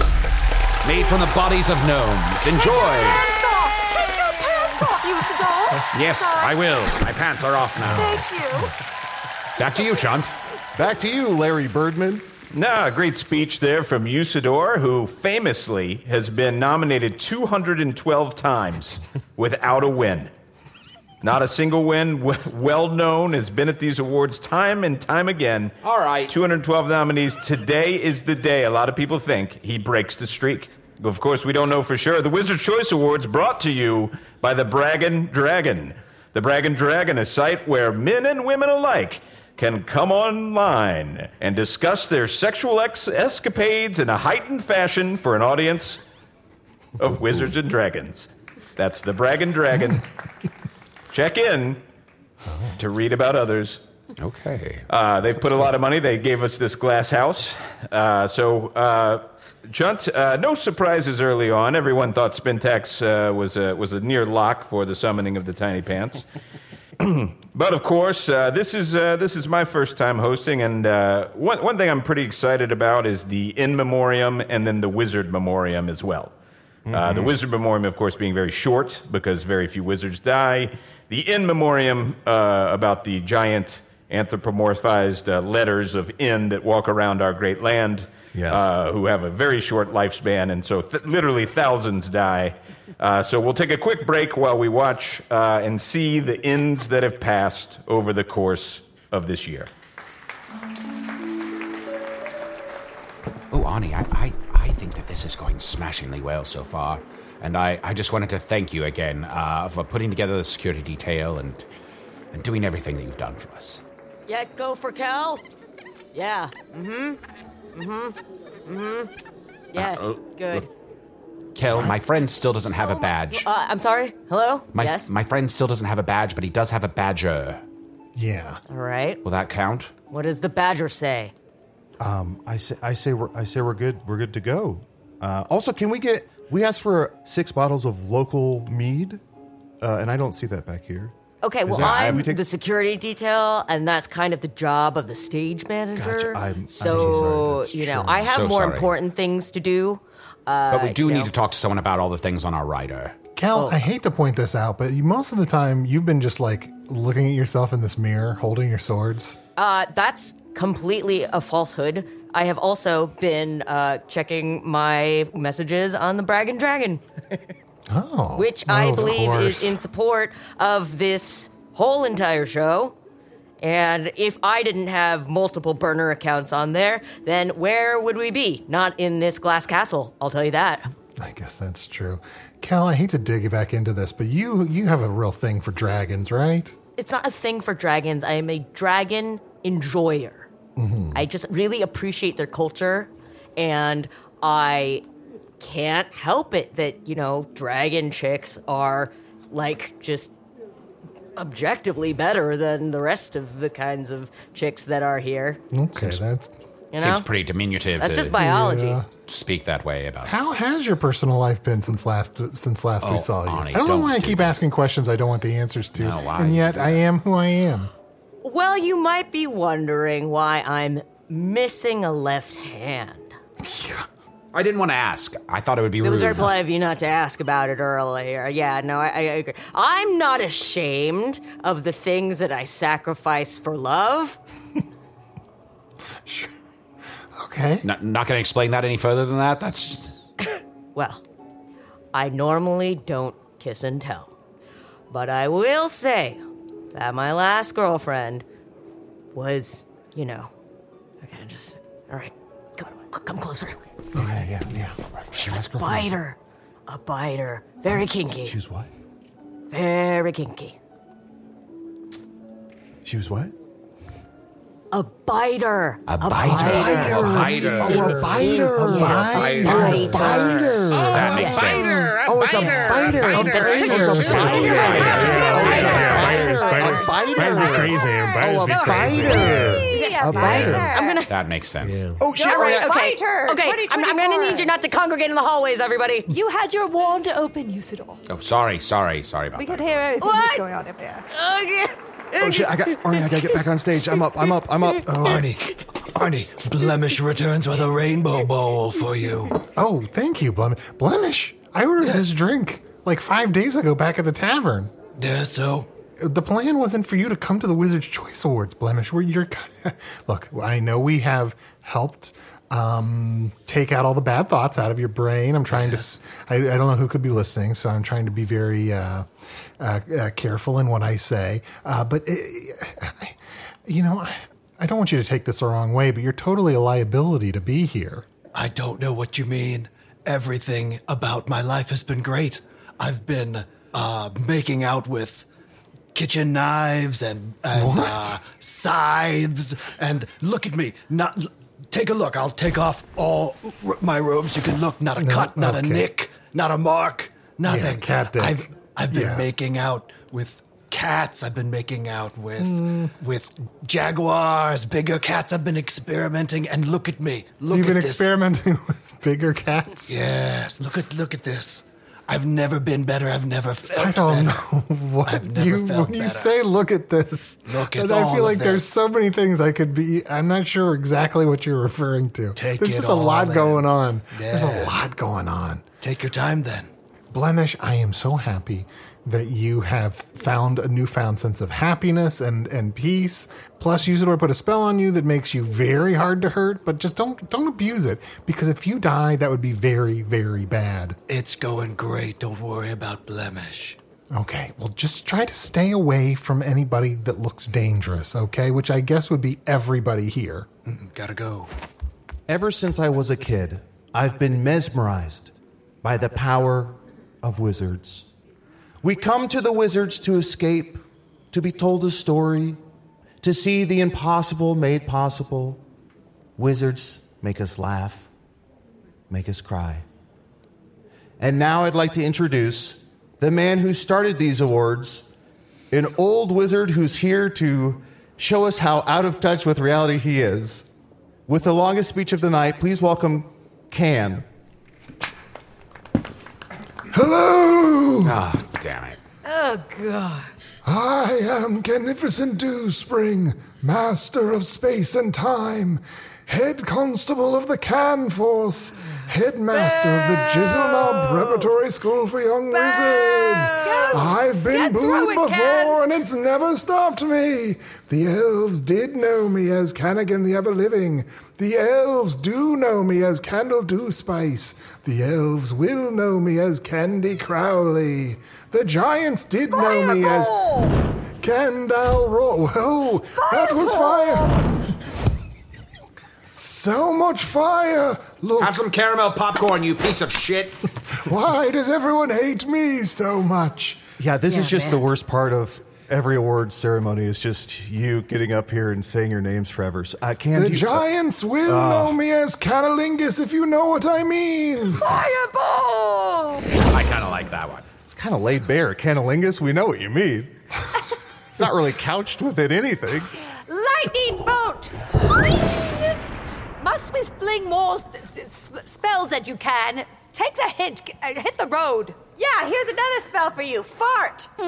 Made from the bodies of gnomes. Enjoy. Pants off! Take your pants off, Usador! Yes, I will. My pants are off now. Thank you. Back to you, Chunt. Back to you, Larry Birdman. Nah, great speech there from Usador, who famously has been nominated two hundred twelve times without a win. Not a single win. Well known, has been at these awards time and time again. All right. two hundred twelve nominees. Today is the day a lot of people think he breaks the streak. Of course, we don't know for sure. The Wizard's Choice Awards brought to you by the Braggin' Dragon. The Braggin' Dragon, a site where men and women alike can come online and discuss their sexual ex- escapades in a heightened fashion for an audience of wizards and dragons. That's the Braggin' Dragon. Check in to read about others. Okay. Uh, they put a lot of money. They gave us this glass house. Uh, so, uh, Chunt, uh, no surprises early on. Everyone thought Spintax uh, was, a, was a near lock for the summoning of the Tiny Pants. But, of course, uh, this is uh, this is my first time hosting, and uh, one, one thing I'm pretty excited about is the In Memoriam and then the Wizard Memoriam as well. Mm-hmm. Uh, the Wizard Memoriam, of course, being very short because very few wizards die. The In Memoriam uh, about the giant anthropomorphized uh, letters of In that walk around our great land, yes. uh, who have a very short lifespan, and so th- literally thousands die. Uh, so we'll take a quick break while we watch uh, and see the Ins that have passed over the course of this year. Oh, Arnie, I, I, I think that this is going smashingly well so far. And I, I just wanted to thank you again uh, for putting together the security detail and and doing everything that you've done for us. Yeah, go for Cal. Yeah. Mm-hmm. Mm-hmm. Mm-hmm. Yes. Uh, uh, good. Kel, my friend still doesn't have a badge. Uh, I'm sorry. Hello. My, yes. My friend still doesn't have a badge, but he does have a badger. Yeah. All right. Will that count? What does the badger say? Um, I say, I say, we're, I say, we're good. We're good to go. Uh, also, can we get? We asked for six bottles of local mead, uh, and I don't see that back here. Okay, Is well, that- I'm we take- the security detail, and that's kind of the job of the stage manager. Gotcha. I'm- I'm so, so sorry. That's you know, true. I have So more sorry. important things to do. Uh, But we do you need know. to talk to someone about all the things on our rider. Cal, Oh. I hate to point this out, but you, most of the time you've been just like looking at yourself in this mirror, holding your swords. Uh, that's completely a falsehood. I have also been uh, checking my messages on the Braggin' Dragon, Oh. which Oh, I of believe course. is in support of this whole entire show. And if I didn't have multiple burner accounts on there, then where would we be? Not in this glass castle, I'll tell you that. I guess that's true. Cal, I hate to dig back into this, but you you have a real thing for dragons, right? It's not a thing for dragons. I am a dragon enjoyer. Mm-hmm. I just really appreciate their culture, and I can't help it that, you know, dragon chicks are, like, just objectively better than the rest of the kinds of chicks that are here. Okay, that's... You know? Seems pretty diminutive. That's to, just biology. Yeah. to speak that way about. How has your personal life been since last since last Oh, we saw you? Arnie, I don't know don't why I do keep asking questions I don't want the answers to, No, why and you yet do I am who I am. Well, you might be wondering why I'm missing a left hand. I didn't want to ask. I thought it would be It rude. was very polite of you not to ask about it earlier. Yeah, no, I, I agree. I'm not ashamed of the things that I sacrifice for love. Okay. Not, not going to explain that any further than that? That's just... Well, I normally don't kiss and tell. But I will say that my last girlfriend was, you know, okay, just, all right, come, come closer. Okay, yeah, yeah. She was a biter. A biter. Very kinky. She was what? Very kinky. She was what? A biter. A biter. A biter. Oh, a biter. A biter. biter. biter. That makes a sense. biter, a Oh, it's a biter. A A biter. biter. It's a biter. Spiders, spiders, spiders be crazy. Spiders be crazy. A biter. I'm gonna. That makes sense. Oh, shit. All right, okay. Biter. Okay, I'm, I'm gonna need you not to congregate in the hallways, everybody. You had your wand open, Usador. Oh, sorry, sorry, sorry about We that. could hear everything that's going on over there. Okay. Oh, shit. I got, Arnie, I gotta get back on stage. I'm up. I'm up. I'm up. Oh. Arnie, Arnie, Blemish returns with a rainbow bowl for you. Oh, thank you, Blemish. Blemish, I ordered this drink like five days ago back at the tavern. Yeah, so? The plan wasn't for you to come to the Wizard's Choice Awards, Blemish. Where you're, look, I know we have helped um, take out all the bad thoughts out of your brain. I'm trying yeah. to. I, I don't know who could be listening, so I'm trying to be very uh, uh, uh, careful in what I say. Uh, but it, I, you know, I, I don't want you to take this the wrong way, but you're totally a liability to be here. I don't know what you mean. Everything about my life has been great. I've been uh, making out with kitchen knives and, and uh, scythes, and look at me. Not take a look. I'll take off all r- my robes. You can look. Not a No, cut. Not okay. a nick. Not a mark. Nothing. Yeah, cat dick. I've I've been Yeah. making out with cats. I've been making out with Mm. with jaguars, bigger cats. I've been experimenting, and look at me. Look You've at been this. experimenting with bigger cats? Yes. Look at look at this. I've never been better. I've never felt I don't better. know what I've never you felt when you better. say look at this. Look at and I all feel of like there's this. so many things I could be I'm not sure exactly what you're referring to. Take there's it just a all lot in. going on. There's a Yeah. lot going on. Take your time then. Blemish, I am so happy that you have found a newfound sense of happiness and, and peace. Plus, Usador put a spell on you that makes you very hard to hurt, but just don't don't abuse it, because if you die, that would be very, very bad. It's going great. Don't worry about Blemish. Okay, well, just try to stay away from anybody that looks dangerous, okay? Which I guess would be everybody here. Mm-mm, gotta go. Ever since I was a kid, I've been mesmerized by the power of wizards. We come to the wizards to escape, to be told a story, to see the impossible made possible. Wizards make us laugh, make us cry. And now I'd like to introduce the man who started these awards, an old wizard who's here to show us how out of touch with reality he is. With the longest speech of the night, please welcome Can. Hello! Ah, damn it. Oh, God. I am Magnificent Dewspring, Master of Space and Time, Head Constable of the Can Force, Headmaster of the Jizzle Preparatory School for Young Wizards. I've been Get through booed it, Can. before and it's never stopped me. The elves did know me as Canagan the Ever-Living. The elves do know me as Candle Dew Spice. The elves will know me as Candy Crowley. The giants did know me as Candle Roll. Whoa, that was fire. So much fire. Look. Have some caramel popcorn, you piece of shit. Why does everyone hate me so much? Yeah, this Yeah, is just man. the worst part of every awards ceremony is just you getting up here and saying your names forever. So, uh, Can, The do you- giants will uh, know me as Canalingus, if you know what I mean. Fireball! I kind of like that one. It's kind of laid bare. Canalingus, we know what you mean. It's not really couched within anything. Lightning bolt! Must we fling more s- s- spells that you can? Take the hint. Uh, hit the road. Yeah, here's another spell for you. Fart.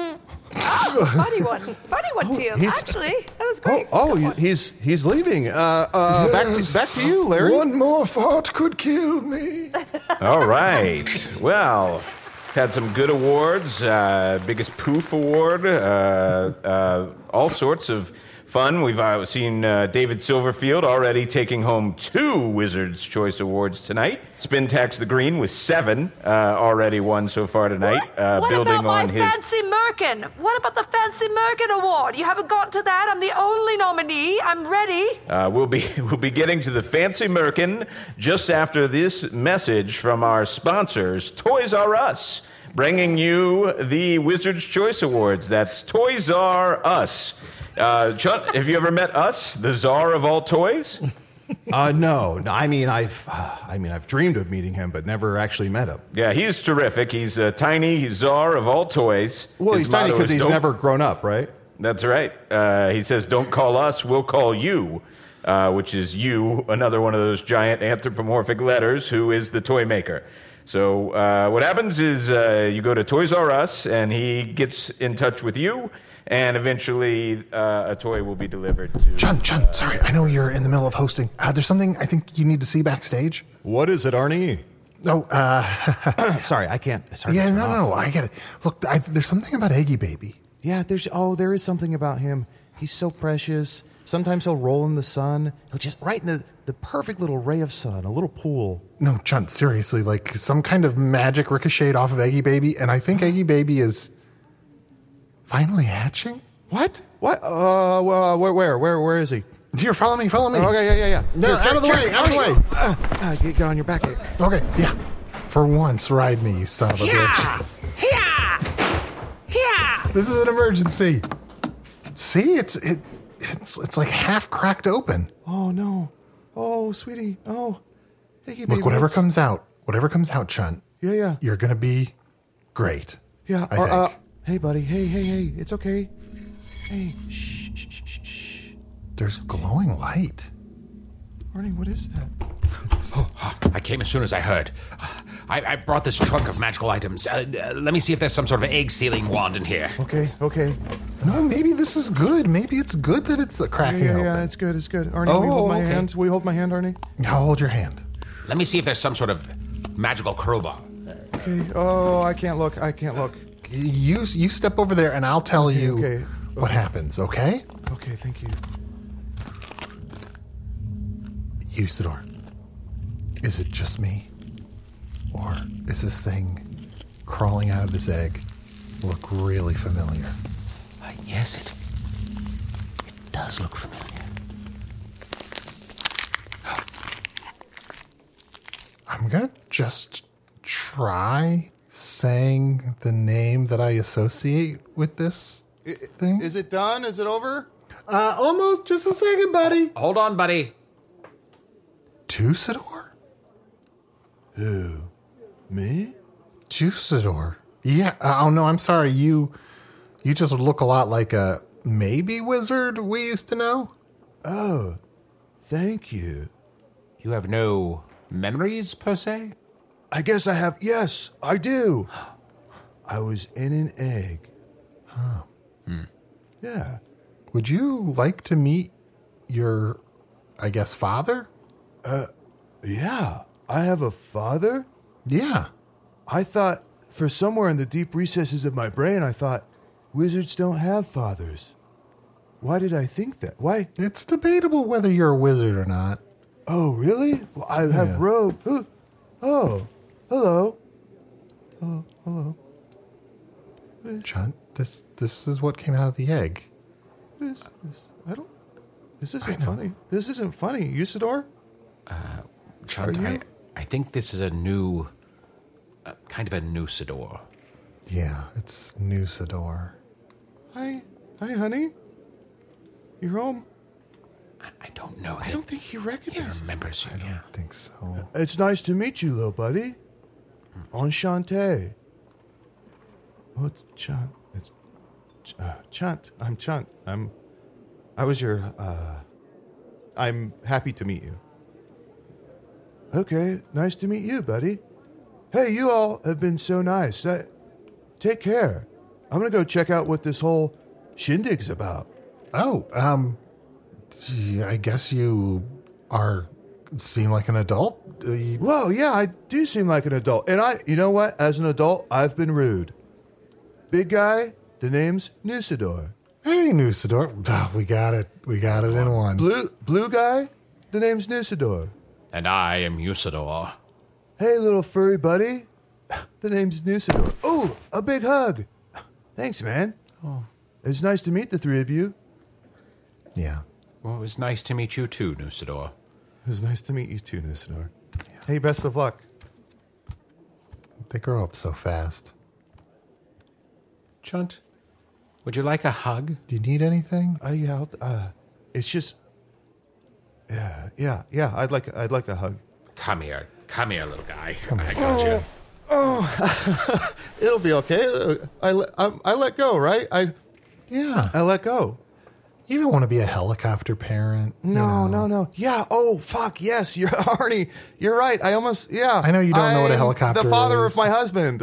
Oh, funny one. Funny one, Tim. he's- Actually, that was great. Oh, oh, he's he's leaving. Uh, uh, back to back to you, Larry. One more fart could kill me. All right. Well, had some good awards. Uh, biggest poof award. Uh, uh, all sorts of fun. We've uh, seen uh, David Silverfield already taking home two Wizard's Choice Awards tonight. Spintax the Green with seven uh, already won so far tonight. Uh, What building about my on his. Fancy Merkin? What about the Fancy Merkin Award? You haven't gotten to that? I'm the only nominee. I'm ready. Uh, we'll be we'll be getting to the Fancy Merkin just after this message from our sponsors, Toys R Us, bringing you the Wizard's Choice Awards. That's Toys R Us. Uh, Chunt, have you ever met us, the czar of all toys? Uh, no, no. I mean, I've, uh, I mean, I've dreamed of meeting him, but never actually met him. Yeah, he's terrific. He's a tiny czar of all toys. Well, His he's tiny motto because is, he's "Don't-" never grown up, right? That's right. Uh, he says, "Don't call us, we'll call you," uh, which is you, another one of those giant anthropomorphic letters, who is the toy maker. So uh, what happens is uh, you go to Toys R Us, and he gets in touch with you, and eventually uh, a toy will be delivered to... Chun, Chun, sorry, I know you're in the middle of hosting. Uh, there's something I think you need to see backstage. What is it, Arnie? Oh, uh... sorry, I can't. Sorry, yeah, turn no, off. no, I get it. Look, I, there's something about Eggy Baby. Yeah, there's. Oh, there is something about him. He's so precious. Sometimes he'll roll in the sun. He'll just right in the, the perfect little ray of sun, a little pool. No, Chun, seriously, like some kind of magic ricocheted off of Eggy Baby, and I think Eggy Baby is finally hatching? What? What? Uh, well, where, where, where, where is he? Here, follow me, follow me. Okay, yeah, yeah, yeah. No, Here, out here, of the here, way, out of the way. Uh, uh, get, get on your back. Okay, yeah. For once, ride me, you son of a bitch. This is an emergency. See, it's it, it's it's like half cracked open. Oh no! Oh, sweetie! Oh, Eggy Baby. Look, whatever what's- comes out, whatever comes out, Chun. Yeah, yeah. You're gonna be great. Yeah. I uh, think. uh, hey, buddy. Hey, hey, hey. It's okay. Hey, shh, shh, shh, shh, shh. There's glowing light. Arnie, what is that? Oh, I came as soon as I heard. I, I brought this trunk of magical items. Uh, uh, let me see if there's some sort of egg sealing wand in here. Okay, okay. No, maybe this is good. Maybe it's good that it's a cracking Yeah, yeah, open. yeah. It's good. It's good. Arnie, Oh, will you hold my okay. hand? Will you hold my hand, Arnie? I'll hold your hand. Let me see if there's some sort of magical crowbar. Okay. Oh, I can't look. I can't look. You you step over there, and I'll tell Okay, you okay. what happens. Okay? Okay, thank you. Usador, is it just me? Or is this thing crawling out of this egg look really familiar? Uh, yes, it, it does look familiar. I'm gonna just try saying the name that I associate with this thing. Is it done? Is it over? Uh, almost. Just a second, buddy. Hold on, buddy. Tusador? Who? Me? Tusador. Yeah. Uh, oh no, I'm sorry. You, you just look a lot like a maybe wizard we used to know. Oh, thank you. You have no memories, per se? I guess I have. Yes, I do. I was in an egg. Huh. Hmm. Yeah. Would you like to meet your, I guess, father? Uh, yeah. I have a father? Yeah. I thought, for somewhere in the deep recesses of my brain, I thought, wizards don't have fathers. Why did I think that? Why? It's debatable whether you're a wizard or not. Oh, really? Well, I have Yeah. robe. Oh, oh, hello. Hello, hello. Chunt, this this is what came out of the egg. What is this? I don't. This isn't funny. This isn't funny. Usador? Uh, Chunt, Are I, you- I think this is a new, uh, kind of a Nusador. Yeah, it's Nusador. Hi. Hi, honey. You're home. I, I don't know. I don't think he He recognizes remembers you. I don't Yeah. think so. It's nice to meet you, little buddy. Enchanté. Oh, it's Chunt. It's Ch- uh, Chunt. I'm Chunt. I'm. I was your. Uh, I'm happy to meet you. Okay, nice to meet you, buddy. Hey, you all have been so nice. Uh, take care. I'm gonna go check out what this whole shindig's about. Oh, um, gee, I guess you are seem like an adult. Uh, you- Well, yeah, I do seem like an adult. And I, you know what? As an adult, I've been rude. Big guy, the name's Nusador. Hey, Nusador. Oh, we got it. We got it in one. Blue blue guy, the name's Nusador. And I am Usador. Hey, little furry buddy, the name's Nusador. Ooh, a big hug. Thanks, man. Oh. It's nice to meet the three of you. Yeah. Well, it was nice to meet you too, Nusador. It was nice to meet you too, Nusador. Yeah. Hey, best of luck. They grow up so fast. Chunt, would you like a hug? Do you need anything? Uh, yeah, I'll, uh, it's just, yeah, yeah, yeah. I'd like, I'd like a hug. Come here, come here, little guy. Come I here. got you. Oh, it'll be okay. I, let- I, I let go, right? I, Yeah. I let go. You don't want to be a helicopter parent. you No, know. no, no. Yeah. Oh, fuck. Yes, you're Arnie. You're right. I almost. Yeah. I know you don't know what a I'm helicopter The father is. of my husband.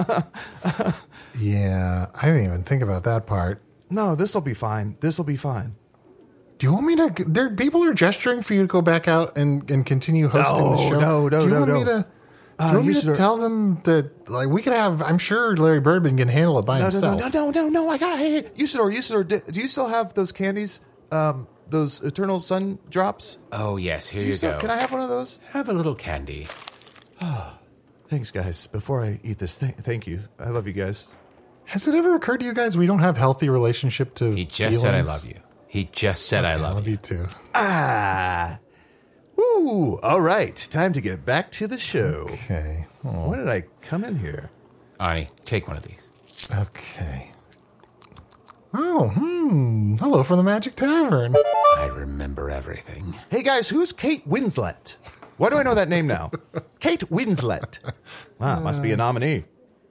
Yeah, I didn't even think about that part. No, this will be fine. This will be fine. Do you want me to? There, people are gesturing for you to go back out and, and continue hosting the No, show. no, no, Do you no, want no. me to? Do Uh, you want me you to should- tell them that like we could have? I'm sure Larry Birdman can handle it by No, no, himself. no, no, no, no, no. I got. Hey, hey, Usador, Usador. Do, do you still have those candies? Um, those Eternal Sun drops? Oh, yes, here Do you, you still, go. Can I have one of those? Have a little candy. Thanks, guys. Before I eat this, th- thank you. I love you guys. Has it ever occurred to you guys we don't have healthy relationship to? He just said I feelings? love you. He just said I Okay, love, love you. you too. Ah. Woo. All right. Time to get back to the show. Okay. Oh. When did I come in here? Arnie, take one of these. Okay. Oh, hmm. Hello from the Magic Tavern. I remember everything. Hey, guys, who's Kate Winslet? Why do I know that name now? Kate Winslet. Wow, must be a nominee.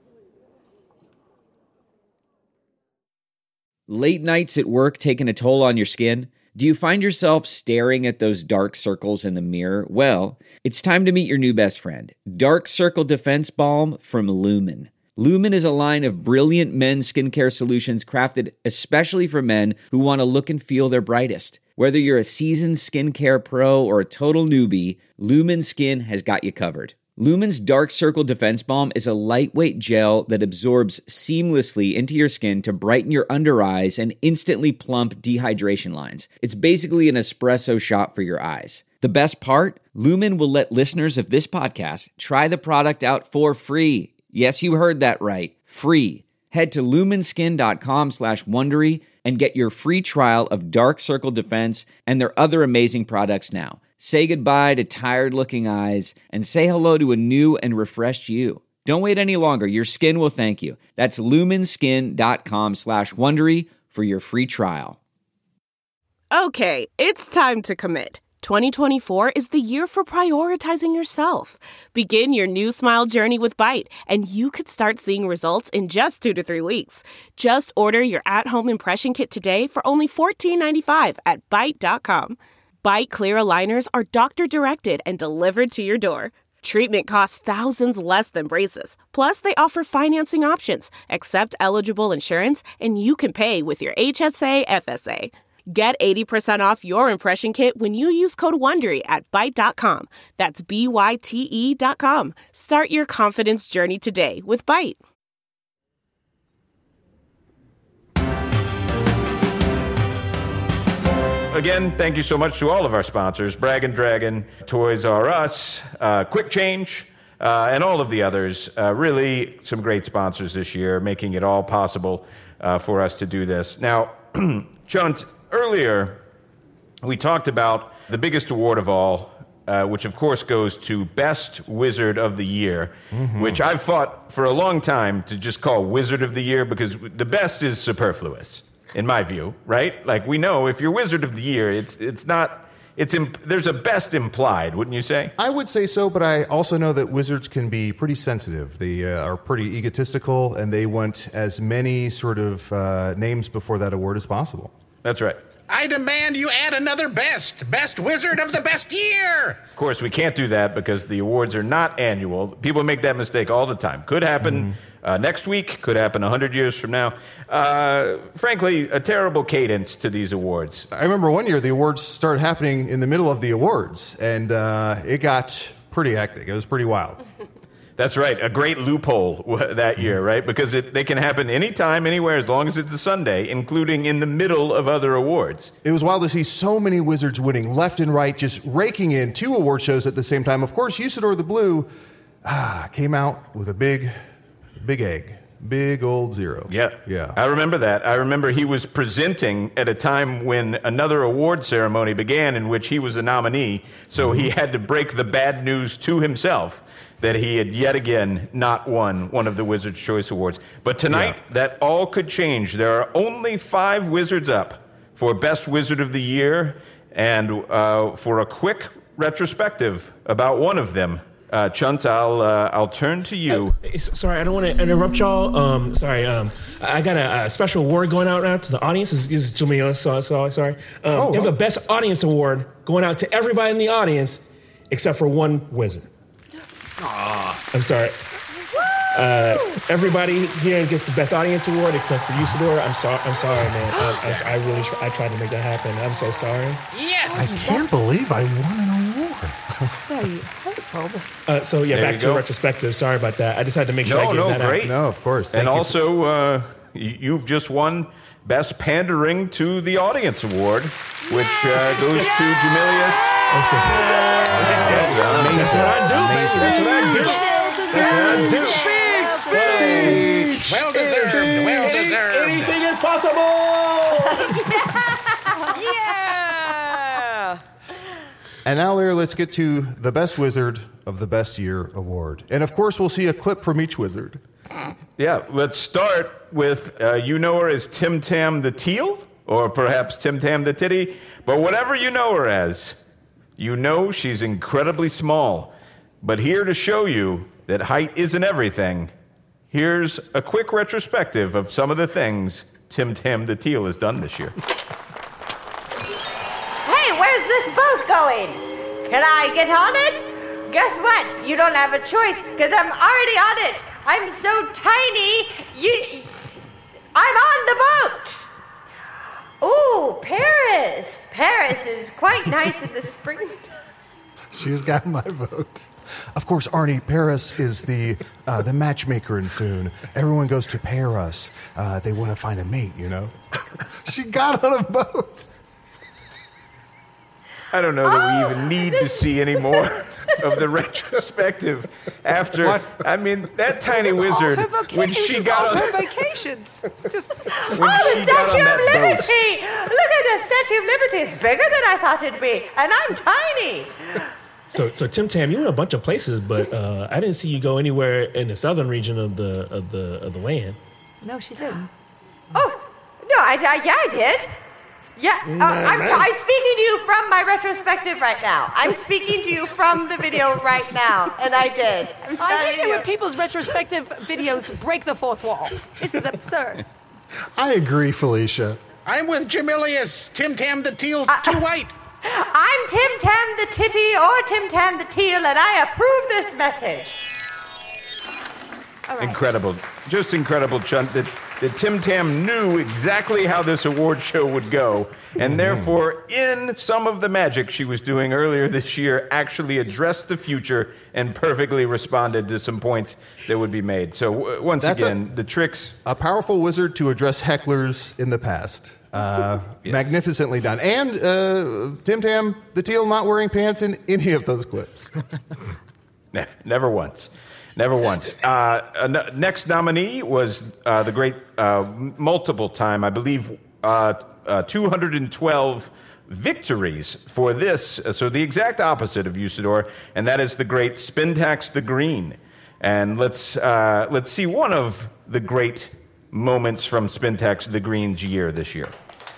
Late nights at work taking a toll on your skin? Do you find yourself staring at those dark circles in the mirror? Well, it's time to meet your new best friend, Dark Circle Defense Balm from Lumen. Lumen is a line of brilliant men's skincare solutions crafted especially for men who want to look and feel their brightest. Whether you're a seasoned skincare pro or a total newbie, Lumen Skin has got you covered. Lumen's Dark Circle Defense Balm is a lightweight gel that absorbs seamlessly into your skin to brighten your under eyes and instantly plump dehydration lines. It's basically an espresso shot for your eyes. The best part? Lumen will let listeners of this podcast try the product out for free. Yes, you heard that right. Free. Head to lumenskin.com slash Wondery and get your free trial of Dark Circle Defense and their other amazing products now. Say goodbye to tired-looking eyes and say hello to a new and refreshed you. Don't wait any longer. Your skin will thank you. That's lumenskin.com slash Wondery for your free trial. Okay, it's time to commit. twenty twenty-four is the year for prioritizing yourself. Begin your new smile journey with Byte, and you could start seeing results in just two to three weeks. Just order your at-home impression kit today for only fourteen ninety-five at byte dot com. Byte Clear aligners are doctor-directed and delivered to your door. Treatment costs thousands less than braces. Plus, they offer financing options, accept eligible insurance, and you can pay with your H S A F S A. Get eighty percent off your impression kit when you use code WONDERY at byte dot com. That's B Y T E dot com. Start your confidence journey today with Byte. Again, thank you so much to all of our sponsors, Brag and Dragon, Toys R Us, uh, Quick Change, uh, and all of the others. Uh, really, some great sponsors this year, making it all possible uh, for us to do this. Now, Chunt, earlier we talked about the biggest award of all, uh, which of course goes to Best Wizard of the Year, Mm-hmm. which I've fought for a long time to just call Wizard of the Year because the best is superfluous. In my view, right? Like, we know if you're Wizard of the Year, it's it's not, it's imp- there's a best implied, wouldn't you say? I would say so, but I also know that wizards can be pretty sensitive. They uh, are pretty egotistical, and they want as many sort of uh, names before that award as possible. That's right. I demand you add another best. Best wizard of the best year. Of course, we can't do that because the awards are not annual. People make that mistake all the time. Could happen. uh, next week, could happen one hundred years from now. Uh, frankly, a terrible cadence to these awards. I remember one year the awards started happening in the middle of the awards, and uh, it got pretty hectic. It was pretty wild. That's right. A great loophole that year, right? Because it, they can happen anytime, anywhere, as long as it's a Sunday, including in the middle of other awards. It was wild to see so many wizards winning left and right, just raking in two award shows at the same time. Of course, Usador the Blue ah, came out with a big, big egg. Big old zero. Yeah. Yeah. I remember that. I remember he was presenting at a time when another award ceremony began in which he was the nominee, so he had to break the bad news to himself that he had yet again not won one of the Wizard's Choice Awards. But tonight, yeah. that all could change. There are only five wizards up for Best Wizard of the Year, and uh, for a quick retrospective about one of them, uh, Chunt, I'll, uh, I'll turn to you. Uh, sorry, I don't want to interrupt y'all. Um, sorry, um, I got a, a special award going out now to the audience. This is Jamila, so, so, sorry. Um, oh, we have the Best Audience Award going out to everybody in the audience except for one wizard. Aww. I'm sorry. Uh, everybody here gets the Best Audience Award except for Usador. I'm sorry. I'm sorry, man. I, I, I really tr- I tried to make that happen. I'm so sorry. Yes. I can't believe I won an award. Very hopeful. Uh, so yeah, There back you to go. retrospective. Sorry about that. I just had to make sure I No, get no, that great. out. No, of course. Thank and you. also, uh, y- you've just won Best Pandering to the Audience Award, which uh, goes to Jamilius. That's what I do. That's what I do. That's what I do. Speech. Well deserved. Well deserved. Anything is possible. Yeah. And now, Larry, let's get to the Best Wizard of the Best Year Award. And of course, we'll see a clip from each wizard. Yeah, let's start with, uh, you know her as Tim Tam the Teal, or perhaps Tim Tam the Titty, but whatever you know her as, you know she's incredibly small. But here to show you that height isn't everything, here's a quick retrospective of some of the things Tim Tam the Teal has done this year. Hey, where's this boat going? Can I get on it? Guess what? You don't have a choice, because I'm already on it. I'm so tiny, you... I'm on the boat. Ooh, Paris. Paris is quite nice in the spring. She's got my vote. Of course, Arnie, Paris is the uh, the matchmaker in Foon. Everyone goes to Paris. Uh, they want to find a mate, you know? She got on a boat. I don't know that oh, we even need to see any more of the retrospective after. What? I mean, that tiny wizard, when she got on her vacations. Just when oh, she the got Statue on of that Liberty! boat. Look at the Statue of Liberty. It's bigger than I thought it'd be, and I'm tiny. So, so Tim Tam, you went a bunch of places, but uh, I didn't see you go anywhere in the southern region of the of the of the land. No, she didn't. Oh, no, I, I yeah, I did. Yeah, uh, I'm, t- I'm speaking to you from my retrospective right now. I'm speaking to you from the video right now, and I did. I'm I hate it you. when people's retrospective videos break the fourth wall. This is absurd. I agree, Felicia. I'm with Jamilius. Tim Tam the Teal, Uh, too white. I'm Tim Tam the Titty or Tim Tam the Teal, and I approve this message. All right. Incredible. Just incredible, Chunt, that, that Tim Tam knew exactly how this award show would go, and therefore, in some of the magic she was doing earlier this year, actually addressed the future and perfectly responded to some points that would be made. So, w- once That's again, a- the tricks... A powerful wizard to address hecklers in the past. Uh, yes. Magnificently done. And uh, Tim Tam, the Teal, not wearing pants in any of those clips. Ne- Never once. Never once. Uh, n- next nominee was uh, the great uh, multiple time, I believe, uh, uh, two hundred twelve victories for this. So the exact opposite of Usador, and that is the great Spintax the Green. And let's uh, let's see one of the great moments from Spintax the Green's year this year.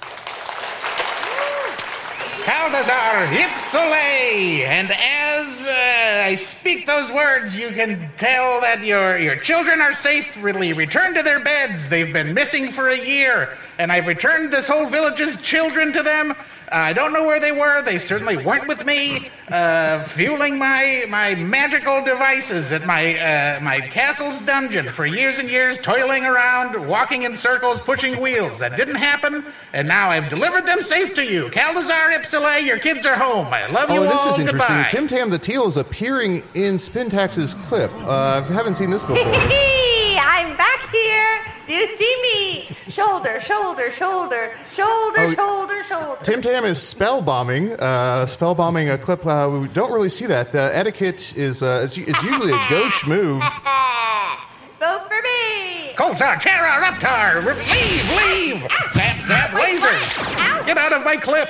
Haldadar Hipsole, and as uh, I speak those words, you can tell that your, your children are safely returned to their beds. They've been missing for a year, and I've returned this whole village's children to them, I don't know where they were. They certainly weren't with me, uh, fueling my my magical devices at my uh, my castle's dungeon for years and years, toiling around, walking in circles, pushing wheels. That didn't happen, and now I've delivered them safe to you. Caldazar Ipsile, your kids are home. I love you Oh, all. this is interesting. Goodbye. Tim Tam the Teal is appearing in Spintax's clip. Uh, I haven't seen this before. I'm back here. Do you see me? Shoulder, shoulder, shoulder, shoulder, Oh, shoulder, shoulder. Tim Tam is spell bombing, uh, spell bombing a clip. Uh, we don't really see that. The etiquette is uh, it's, it's usually a gauche move. Vote for me. Colzar, Terra, Reptar, leave, leave! Zap, zap, lasers! Get out of my clip!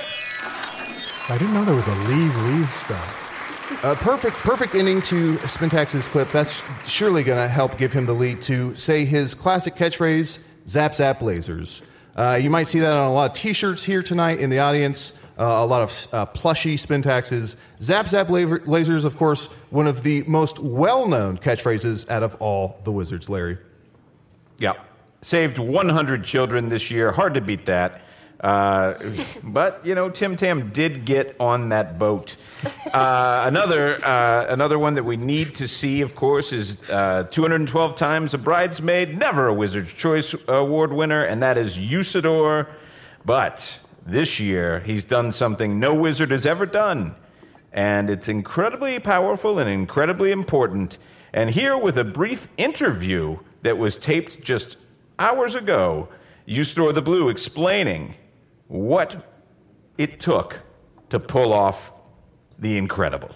I didn't know there was a leave, leave spell. Uh, perfect, perfect ending to Spintax's clip. That's surely going to help give him the lead to say his classic catchphrase, zap, zap, lasers. Uh, you might see that on a lot of t-shirts here tonight in the audience, uh, a lot of uh, plushy Spintaxes. Zap, zap, la- lasers, of course, one of the most well-known catchphrases out of all the Wizards, Larry. Yeah. Saved one hundred children this year. Hard to beat that. Uh, but, you know, Tim Tam did get on that boat. Uh, another uh, another one that we need to see, of course, is uh, two hundred twelve times a bridesmaid, never a Wizard's Choice Award winner, and that is Usador. But this year, he's done something no wizard has ever done. And it's incredibly powerful and incredibly important. And here, with a brief interview that was taped just hours ago, Usador the Blue explaining what it took to pull off the incredible.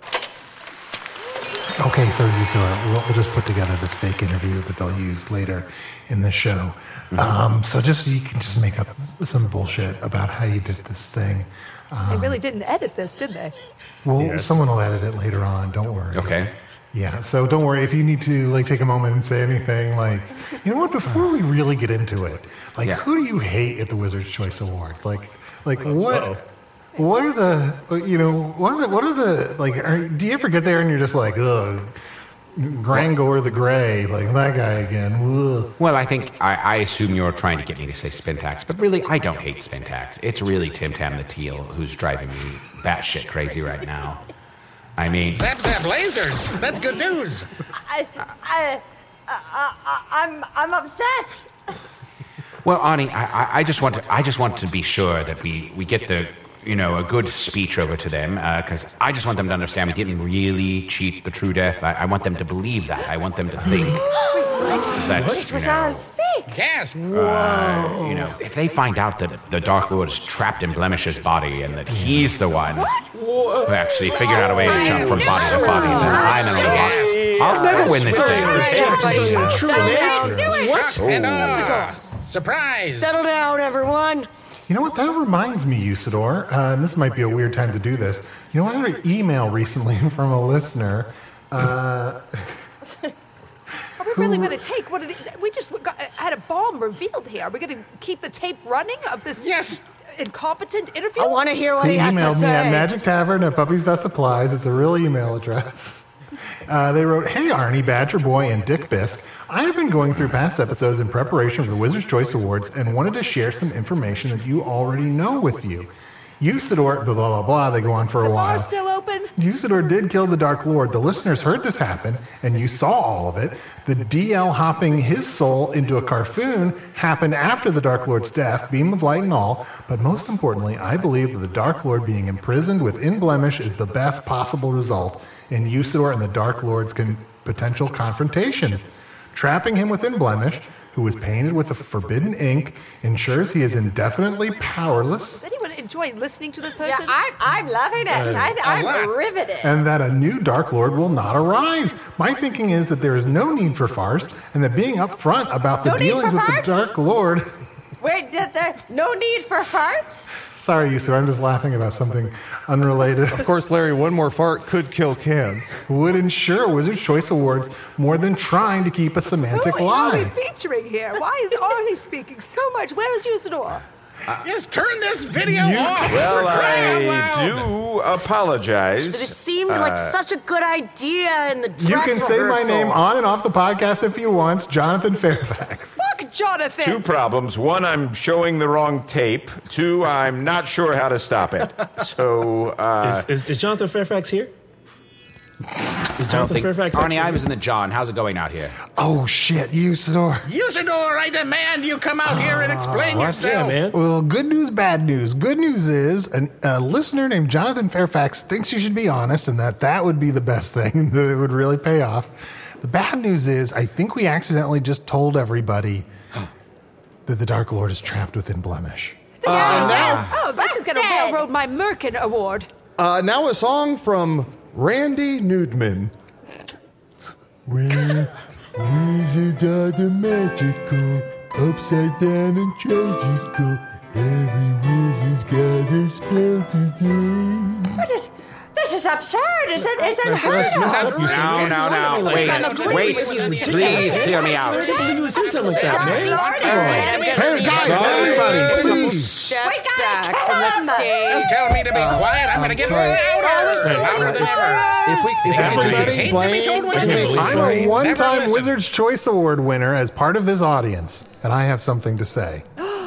Okay, so you so we'll, we'll just put together this fake interview that they'll use later in the show. Mm-hmm. Um, so just you can just make up some bullshit about how you did this thing. Um, They really didn't edit this, did they? Well, Yes. someone will edit it later on. Don't worry. Okay. Yeah. So don't worry if you need to like take a moment and say anything. Like, you know what? Before we really get into it, like, Yeah. who do you hate at the Wizard's Choice Awards? Like, like what? What are the? You know, what are the? What are the? Like, are, do you ever get there and you're just like, ugh, Grangor the Grey, like that guy again? Ugh. Well, I think I, I assume you're trying to get me to say Spintax, but really, I don't hate Spintax. It's really Tim Tam the Teal who's driving me batshit crazy right now. I mean, Zap, zap, lasers! That's good news! I, I, I, I, I'm, I'm upset. well, Arnie, I, I- I just want to, I just want to be sure that we, we get the, you know, a good speech over to them, because I just want them to understand we didn't really cheat the True Death. I, I want them to believe that. I want them to think that, It you was know, all fake. Gasp! Uh, you know, if they find out that the Dark Lord is trapped in Blemish's body and that he's the one who actually figured out a way to jump from body to body, then I don't know what. I'll never win this thing. Settle down. What? And uh, surprise! Settle down, everyone. You know what? That reminds me, Usador, uh, and this might be a weird time to do this. You know, I had an email recently from a listener. Uh, Are we really going to take one of the... We just got, had a bomb revealed here. Are we going to keep the tape running of this yes. incompetent interview? I want to hear what They he has to emailed me say. at Magic Tavern at Puppies Dust Supplies. It's a real email address. Uh, they wrote, "Hey Arnie, Badger Boy, and Dick Bisk. I have been going through past episodes in preparation for the Wizard's Choice Awards and wanted to share some information that you already know with you. Usador, blah, blah, blah, blah." They go on for Is a the bar while. still open? Usador did kill the Dark Lord. The listeners heard this happen, and you saw all of it. The D L hopping his soul into a Carfoon happened after the Dark Lord's death, beam of light and all. But most importantly, I believe that the Dark Lord being imprisoned within Blemish is the best possible result in Usador and the Dark Lord's con- potential confrontations. Trapping him within Blemish, who is painted with a forbidden ink, ensures he is indefinitely powerless. Does anyone enjoy listening to this person? Yeah, I'm, I'm loving it. I, I'm riveted. And that a new Dark Lord will not arise. My thinking is that there is no need for farce, and that being upfront about the No need dealings for with farce? the Dark Lord. Wait, the, the, no need for farts? Sorry, Yusuf, I'm just laughing about something unrelated. Of course, Larry, one more fart could kill Cam. Would ensure Wizard's Choice Awards more than trying to keep a semantic Who are we lie. featuring here? Why is Arnie speaking so much? Where is Usador? Just turn this video You- off! Well, for crying out I loud. do apologize. But it seemed like Uh, such a good idea in the You dress can say my rehearsal. name on and off the podcast if you want, Jonathan Fairfax. Fuck Jonathan! Two problems. One, I'm showing the wrong tape. Two, I'm not sure how to stop it. So, uh... Is, is, is Jonathan Fairfax here? Is I don't Jonathan think, Fairfax Arnie, actually I here? was in the John. How's it going out here? Oh, shit, Usador. Usador, I demand you come out here and explain yourself. Well, good news, bad news. Good news is an, a listener named Jonathan Fairfax thinks you should be honest and that that would be the best thing, that it would really pay off. The bad news is I think we accidentally just told everybody that the Dark Lord is trapped within Blemish. This Uh, is gonna now- rail- oh, this is going to railroad my Merkin award. Uh, now a song from Randy Newdman. Where wizards are the magical, upside down and tragical. Every wizard's got a spell to do. What is... This is absurd. Is it? Is it No, unheard of? no, no. Wait, wait. Please hear me out. I can't believe you would say something like that, man. Hey, guys, everybody, please. Steps back from the stage. Don't tell me to be quiet. I'm going to get louder. Louder than ever. If we, if we Have could you just seen to be told what to do? I'm a Never one-time listen. Wizard's Choice Award winner as part of this audience, and I have something to say.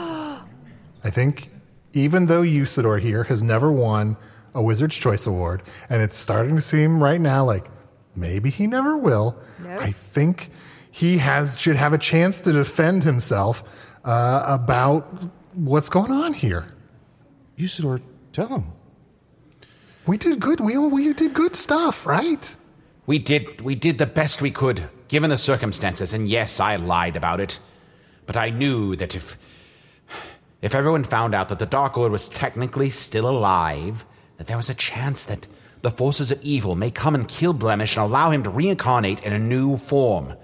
I think even though Usador here has never won a Wizard's Choice Award, and it's starting to seem right now like maybe he never will, No. I think he has should have a chance to defend himself uh, about what's going on here. Usador, tell him. We did good. We we did good stuff, right? We did we did the best we could, given the circumstances, and yes, I lied about it. But I knew that if if everyone found out that the Dark Lord was technically still alive, that there was a chance that the forces of evil may come and kill Blemish and allow him to reincarnate in a new form.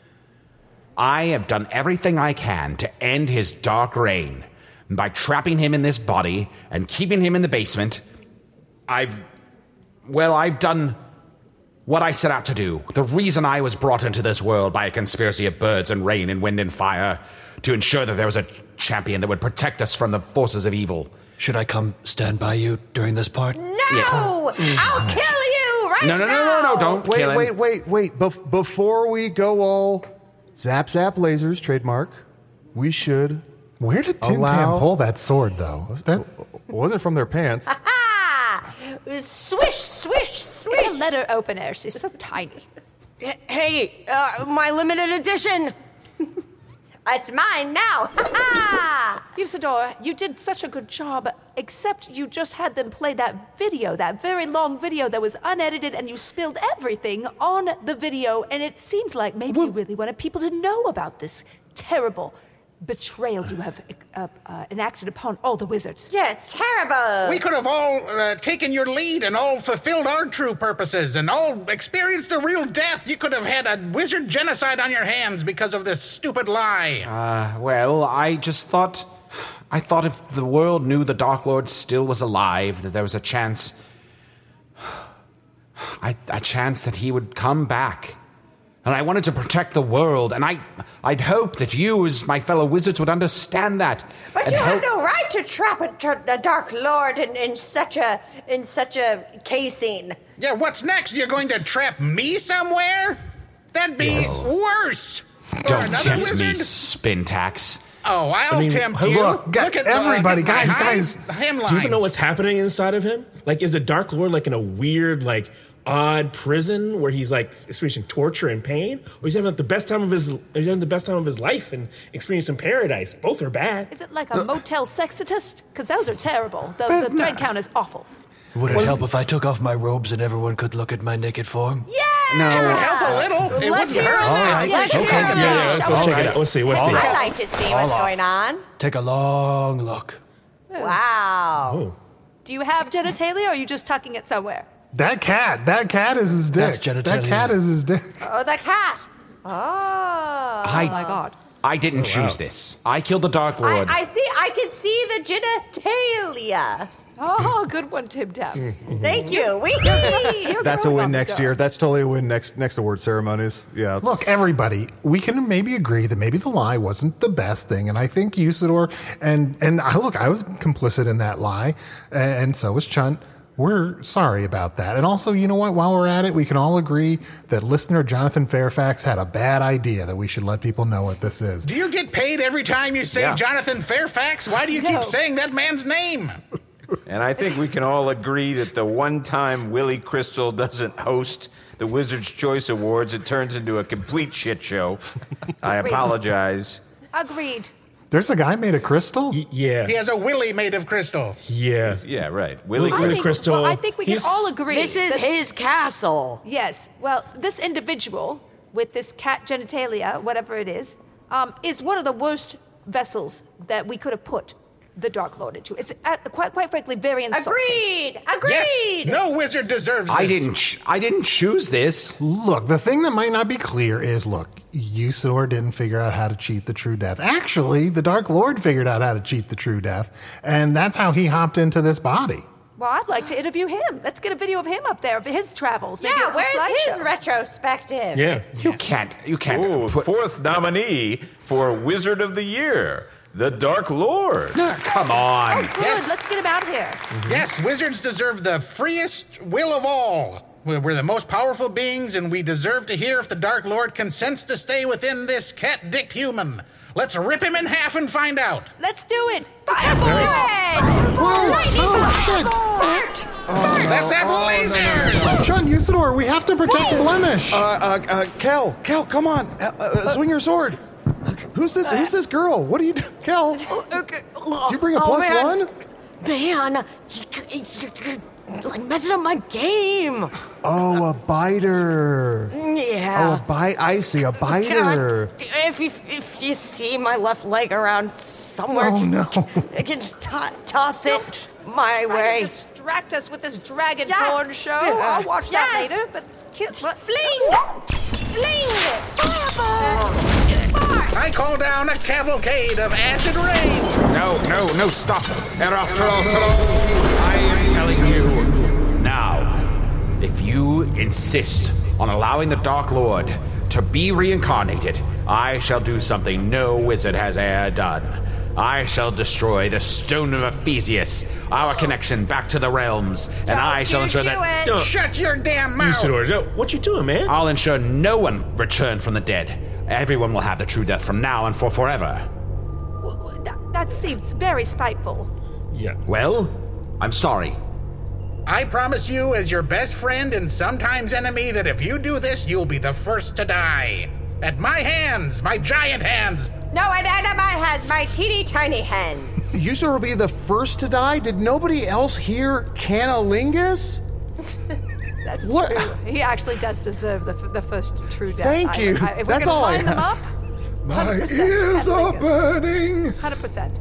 I have done everything I can to end his dark reign. And by trapping him in this body and keeping him in the basement, I've... Well, I've done what I set out to do. The reason I was brought into this world by a conspiracy of birds and rain and wind and fire, to ensure that there was a champion that would protect us from the forces of evil. Should I come stand by you during this part? No! I'll kill you right No, no, no, now! no, no, don't Wait, kill him. wait, wait, wait. Bef- before we go all zap zap lasers trademark, we should. Where did Tim allow- Tam pull that sword, though? That wasn't from their pants. Ah! Swish, swish, swish. It's a letter opener. She's so tiny. Hey, uh, my limited edition. It's mine now. Usador, you did such a good job, except you just had them play that video, that very long video that was unedited, and you spilled everything on the video, and it seemed like maybe you really wanted people to know about this terrible betrayal you have uh, uh, enacted upon all the wizards. Yes, terrible. We could have all uh, taken your lead and all fulfilled our true purposes and all experienced the real death. You could have had a wizard genocide on your hands because of this stupid lie. Uh, well, I just thought... I thought if the world knew the Dark Lord still was alive, that there was a chance... I, a chance that he would come back. And I wanted to protect the world, and I, I'd hope that you, as my fellow wizards, would understand that. But and you help- have no right to trap a, tra- a Dark Lord in, in such a in such a casing. Yeah, what's next? You're going to trap me somewhere? That'd be worse. Or Don't another tempt wizard? me, Spintax. Oh, I'll I mean, tempt look, you. gu- Look at everybody, uh, guys, my guys. hemlines. Do you even know what's happening inside of him? Like, is the Dark Lord like in a weird, like, odd prison where he's like experiencing torture and pain, or he's having like, the best time of his he's having the best time of his life and experiencing paradise? Both are bad. Is it like a motel sexitist? Because those are terrible. The, the thread count is awful. Would it help if I took off my robes and everyone could look at my naked form? Yeah! No. It would help a little. It Let's wouldn't hear hurt. him All out. right. Let's Okay. hear him Yeah, yeah, out. let's, let's check it out. Let's see. Let's see. I'd like to see what's going on. Take a long look. Wow. Oh. Do you have genitalia, or are you just tucking it somewhere? that cat, that cat is his dick. That's genitalia. That cat is his dick. Oh, the cat. Oh. I, Oh my god. I didn't choose this. I killed the Dark I, Lord. I see. I can see the genitalia. Oh, good one, Tim Tam. Thank you. We. That's a win next year. That's totally a win next next award ceremonies. Yeah. Look, everybody, we can maybe agree that maybe the lie wasn't the best thing, and I think Usador and and I look, I was complicit in that lie, and so was Chunt. we're sorry about that. And also, you know what? While we're at it, we can all agree that listener Jonathan Fairfax had a bad idea that we should let people know what this is. Do you get paid every time you say Yeah. Jonathan Fairfax? Why do you No. keep saying that man's name? And I think we can all agree that the one time Willie Crystal doesn't host the Wizard's Choice Awards, it turns into a complete shit show. I apologize. Agreed. There's a guy made of crystal? Yeah. He has a willy made of crystal. Yeah. Yeah, right. Willie, I Willie think, Crystal. Well, I think we can he's- all agree. This is that- his castle. Yes. Well, this individual with this cat genitalia, whatever it is, um, is one of the worst vessels that we could have put the Dark Lord into. It's uh, quite, quite frankly very insulting. Agreed. Agreed. Yes, no wizard deserves this. I didn't. Ch- I didn't choose this. Look, the thing that might not be clear is, look, Usador didn't figure out how to cheat the True Death. Actually, the Dark Lord figured out how to cheat the True Death, and that's how he hopped into this body. Well, I'd like to interview him. Let's get a video of him up there, of his travels. Maybe Yeah, a where's his slideshow. retrospective? Yeah. You can't. You can't. Ooh, put, fourth nominee for Wizard of the Year, the Dark Lord. Come on. Oh, good. Let's get him out here. Yes, wizards deserve the freest will of all. We're we're the most powerful beings, and we deserve to hear if the Dark Lord consents to stay within this cat-dicked human. Let's rip him in half and find out. Let's do it. Fireball! Oh, shit! That's that laser! John Usador, we have to protect Blemish. Uh, uh, uh, Kel, Kel, come on, uh, uh, swing your sword. Who's this? Who's this girl? What do you do, Kel? Did you bring a Oh, plus man. one? Man, you, you're like messing up my game. Oh, a biter. Yeah. Oh, a bite. I see, a biter. God, if you if you see my left leg around somewhere, Oh, just, no. I can just to- toss it my Trying way. to distract us with this dragon Yes. porn show. Yeah. I'll watch Yes. that later. But it's cute. What? Fling! Fling! Fireball! I call down a cavalcade of acid rain. No, no, no, stop. Eraptorotoro. I am telling you now, if you insist on allowing the Dark Lord to be reincarnated, I shall do something no wizard has e'er done. I shall destroy the Stone of Ephesius, our connection back to the realms, and I shall ensure that... It. Shut your damn mouth. Usador, no, what you doing, man? I'll ensure no one return from the dead. Everyone will have the true death from now and for forever. That, that seems very spiteful. Yeah. Well, I'm sorry. I promise you, as your best friend and sometimes enemy, that if you do this, you'll be the first to die. At my hands, my giant hands. No, and Anna has my teeny tiny hands. Usador will be the first to die? Did nobody else hear Canalingus? That's What? true. He actually does deserve the, f- the first true death. Thank I- you. I- if we That's can all I line them ask. up, My one hundred percent ears are Canalingus. burning. one hundred percent.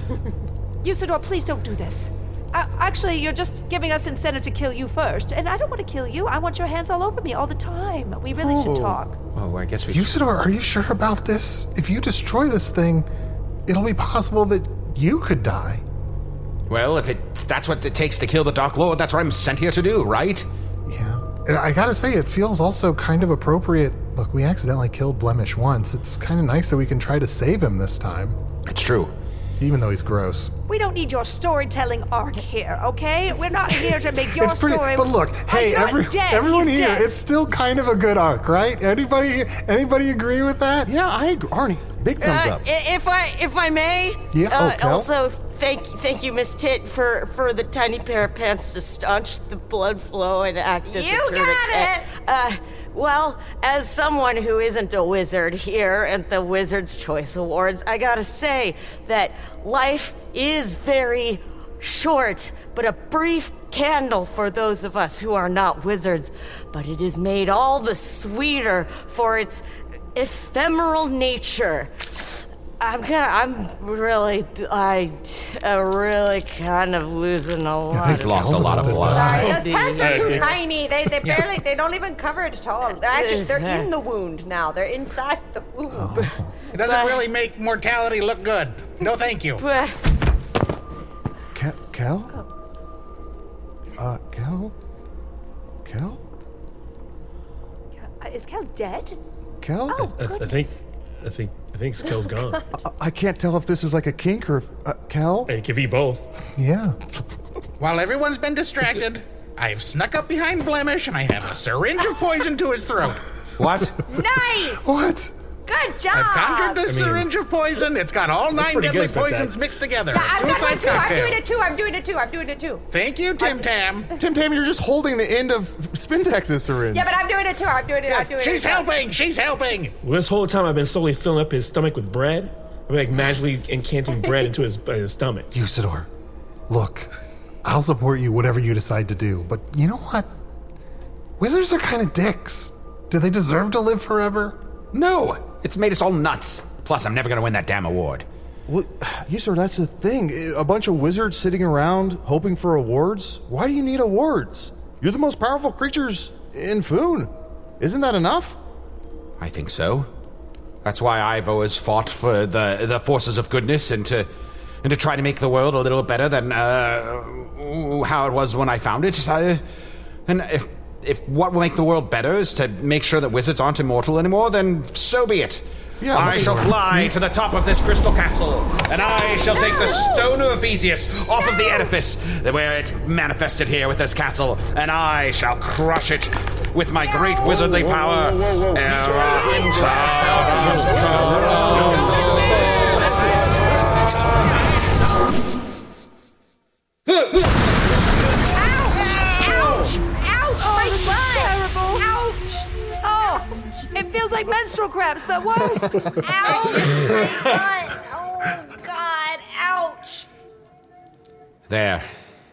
Usador, please don't do this. Uh, actually, you're just giving us incentive to kill you first, and I don't want to kill you. I want your hands all over me all the time. We really should talk. Oh, I guess we Usador, are you sure about this? If you destroy this thing, it'll be possible that you could die. Well, if it's that's what it takes to kill the Dark Lord, that's what I'm sent here to do, right? Yeah. And I gotta say, it feels also kind of appropriate. Look, we accidentally killed Blemish once. It's kind of nice that we can try to save him this time. It's true. Even though he's gross. We don't need your storytelling arc here, okay? We're not here to make your It's pretty, story. but look, hey, Oh, you're every, dead. everyone He's here, dead. it's still kind of a good arc, right? Anybody, anybody agree with that? Yeah, I agree. Arnie, big thumbs Uh, up. i- If I if I may, Yeah, uh, oh, Kel? also thank thank you, Miss Tit, for, for the tiny pair of pants to staunch the blood flow and act as You a tourniquet. got it. Uh, well, as someone who isn't a wizard here at the Wizard's Choice Awards, I gotta say that life is very short, but a brief candle for those of us who are not wizards. But it is made all the sweeter for its ephemeral nature. I'm gonna, I'm really, I, uh, really kind of losing a lot. He's lost a lot of blood. Sorry, those pants are too Okay. tiny. They they barely they don't even cover it at all. They're actually they're in the wound now. They're inside the wound. It doesn't really make mortality look good. No, thank you. But Kel? Kel? Uh, Kel? Kel? Uh, Is Kel dead? Kel? Oh, I, I goodness. think, I think, I think Skell's gone. I, I can't tell if this is like a kink or... Uh, Kel? It could be both. Yeah. While everyone's been distracted, I've snuck up behind Blemish, and I have a syringe of poison to his throat. What? Nice! What? Good job! I've conjured this I mean, syringe of poison. It's got all nine pretty deadly good, Spectac. poisons mixed together. Yeah, A I've got suicide one too. I'm cocktail. doing it too. I'm doing it too. I'm doing it too. Thank you, Tim Tam. Tim Tam, you're just holding the end of Spintax's syringe. Yeah, but I'm doing it too. I'm doing it. I'm doing it. She's helping. She's helping. Well, this whole time I've been slowly filling up his stomach with bread. I'm like magically incanting bread into his, uh, his stomach. Usador, look, I'll support you whatever you decide to do, but you know what? Wizards are kind of dicks. Do they deserve to live forever? No, it's made us all nuts. Plus, I'm never going to win that damn award. Well, Usador, that's the thing. A bunch of wizards sitting around hoping for awards? Why do you need awards? You're the most powerful creatures in Foon. Isn't that enough? I think so. That's why I've always fought for the the forces of goodness and to and to try to make the world a little better than uh, how it was when I found it. I, and if if what will make the world better is to make sure that wizards aren't immortal anymore, then so be it. Yeah, I shall fly to the top of this crystal castle, and I shall take the stone of Ephesius off of the edifice where it manifested here with this castle, and I shall crush it with my great wizardly power. Ouch! Ouch! My butt! Terrible. Ouch! Oh, it feels like menstrual cramps, but worse. Ouch! My butt! Oh God! Ouch! There.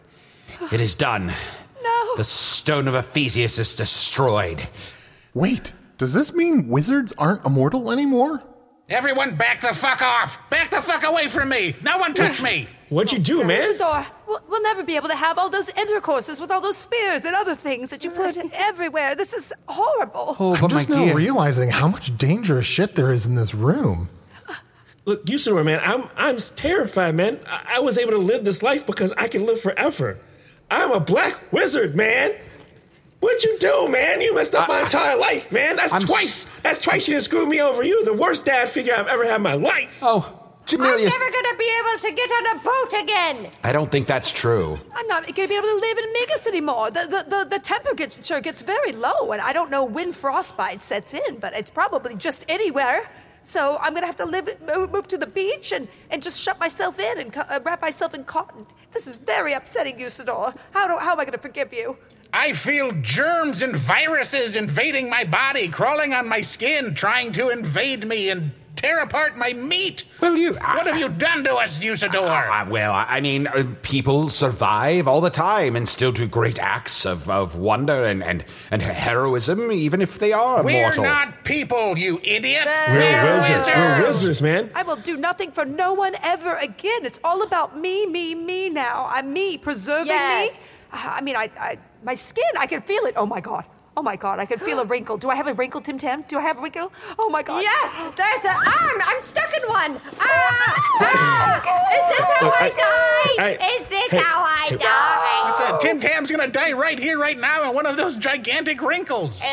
It is done. No. The stone of Ephesius is destroyed. Wait, does this mean wizards aren't immortal anymore? Everyone back the fuck off! Back the fuck away from me! No one touch me! What'd you do, man? Usador, we'll, we'll never be able to have all those intercourses with all those spears and other things that you put everywhere. This is horrible. Oh, I'm but just my now dear. realizing how much dangerous shit there is in this room. Look, Usador, man, I'm I'm terrified, man. I, I was able to live this life because I can live forever. I'm a black wizard, man. What'd you do, man? You messed up my I- entire life, man. That's I'm twice. s- That's twice you done screwed me over. You the worst dad figure I've ever had in my life. Oh, I'm Jamilius. never gonna be able to get on a boat again. I don't think that's true. I'm not going to be able to live in Migas anymore. The, the, the, the temperature gets very low, and I don't know when frostbite sets in, but it's probably just anywhere. So I'm going to have to live, move, move to the beach and, and just shut myself in and co- uh, wrap myself in cotton. This is very upsetting, Usador. How, do, how am I going to forgive you? I feel germs and viruses invading my body, crawling on my skin, trying to invade me and tear apart my meat. Well, you... What have you done to us, Usador? Uh, well, I I mean, uh, people survive all the time and still do great acts of, of wonder and, and, and heroism, even if they are We're immortal. not people, you idiot. We're We're wizards. We're wizards, man. I will do nothing for no one ever again. It's all about me, me, me now. I'm me, preserving Yes. me. Uh, I mean, I, I, my skin, I can feel it. Oh my God. Oh my God, I can feel a wrinkle. Do I have a wrinkle, Tim Tam? Do I have a wrinkle? Oh my God. Yes, there's an arm. I'm stuck in one. Ah! Ah! Is this how Look, I, I- die? I- Is this hey, how I hey. die? I said Tim Tam's gonna die right here, right now, in one of those gigantic wrinkles.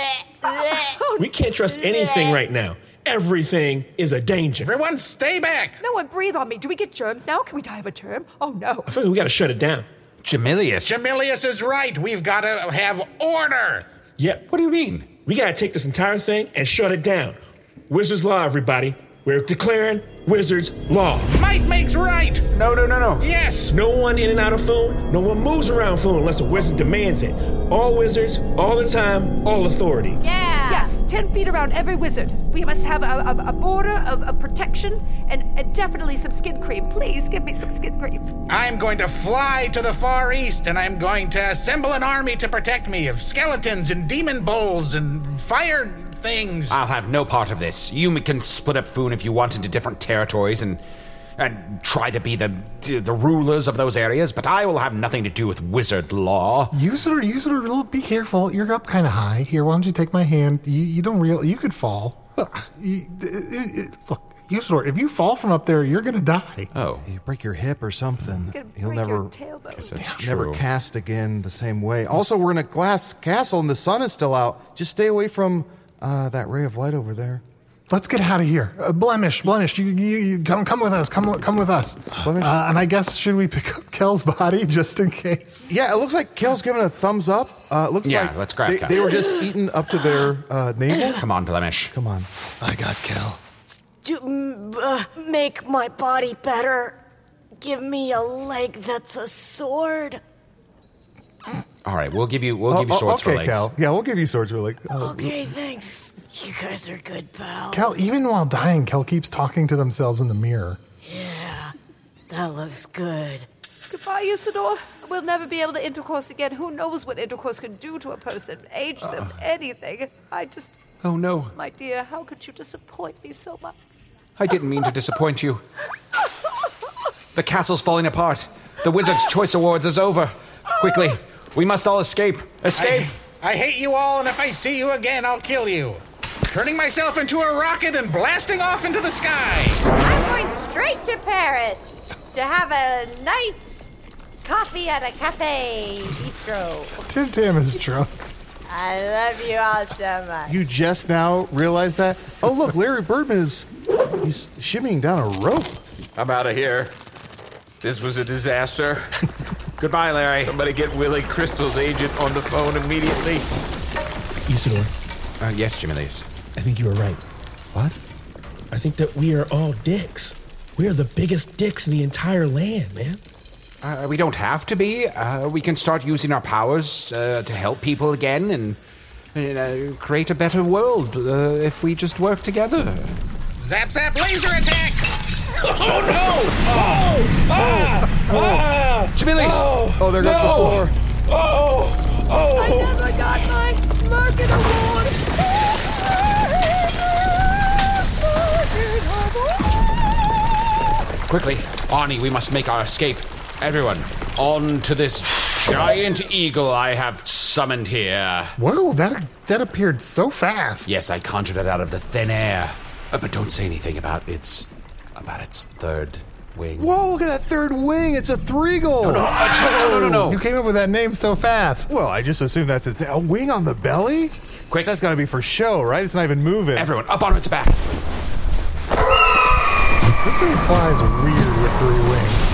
We can't trust anything right now. Everything is a danger. Everyone stay back. No one breathe on me. Do we get germs now? Can we die of a germ? Oh no. I feel like we gotta shut it down. Jamilius. Jamilius is right. We've got to have order. Yep. What do you mean? We gotta take this entire thing and shut it down. Wizards Law, everybody. We're declaring Wizards Law. Might makes right. No, no, no, no. Yes. No one in and out of Foon. No one moves around Foon unless a wizard demands it. All wizards, all the time, all authority. Yeah. Yes, ten feet around every wizard. We must have a, a, a border of, of protection and, and definitely some skin cream. Please give me some skin cream. I'm going to fly to the Far East, and I'm going to assemble an army to protect me of skeletons and demon bulls and fire things. I'll have no part of this. You can split up Foon if you want into different territories and and try to be the the rulers of those areas, but I will have nothing to do with wizard law. Usador, Usador, look, be careful. You're up kind of high. Here, why don't you take my hand? You, you don't real. You could fall. You, it, it, look, Usador, if you fall from up there, you're gonna die. Oh, You break your hip or something. Gonna You'll break never, your tailbone. that's never true. cast again the same way. Also, we're in a glass castle and the sun is still out. Just stay away from uh, that ray of light over there. let's get out of here. Uh, Blemish, Blemish, you, you, you come, come with us. Come, come with us. Uh, and I guess should we pick up Kel's body just in case? Yeah, it looks like Kel's giving a thumbs up. Uh, it looks Yeah, like let's grab they, Kel. they were just eating up to their uh, navel. Come on, Blemish. Come on. I got Kel. Do, mm, uh, make my body better. Give me a leg that's a sword. All right, we'll give you we'll Oh, give you oh, swords okay, for legs. Kel. Yeah, we'll give you swords for legs. Uh, Okay, thanks. You guys are good pals. Kel, even while dying, Kel keeps talking to themselves in the mirror. Yeah, that looks good. Goodbye, Usador. We'll never be able to intercourse again. Who knows what intercourse can do to a person? Age them, anything. I just... Oh, no. My dear, how could you disappoint me so much? I didn't mean to disappoint you. The castle's falling apart. The Wizard's Choice Awards is over. Quickly, we must all escape. Escape! I, I hate you all, and if I see you again, I'll kill you. Turning myself into a rocket and blasting off into the sky. I'm going straight to Paris to have a nice coffee at a cafe bistro. Tim Tam is drunk. I love you all so much. You just now realized that? Oh, look, Larry Birdman is he's shimmying down a rope. I'm out of here. This was a disaster. Goodbye, Larry. Somebody get Willie Crystal's agent on the phone immediately. Usador, Uh, yes, Jamilius. I think you were right. What? I think that we are all dicks. We are the biggest dicks in the entire land, man. Uh, we don't have to be. Uh, we can start using our powers uh, to help people again and uh, create a better world uh, if we just work together. Zap, zap, laser attack! Oh, no! Oh! Ah! Ah! Jamilius! Oh, Oh, there goes no! the floor. Oh! Oh! I never got my Merkin Award! Quickly, Arnie, we must make our escape. Everyone, on to this giant eagle I have summoned here. Whoa, that that appeared so fast. Yes, I conjured it out of the thin air. Uh, but don't say anything about its about its third wing. Whoa, look at that third wing. It's a threeagle. No, no, uh, ch- no, no, no, no. You came up with that name so fast. Well, I just assumed that's its, a wing on the belly? Quick. That's got to be for show, right? It's not even moving. Everyone, up on its back. This thing flies weird with three wings.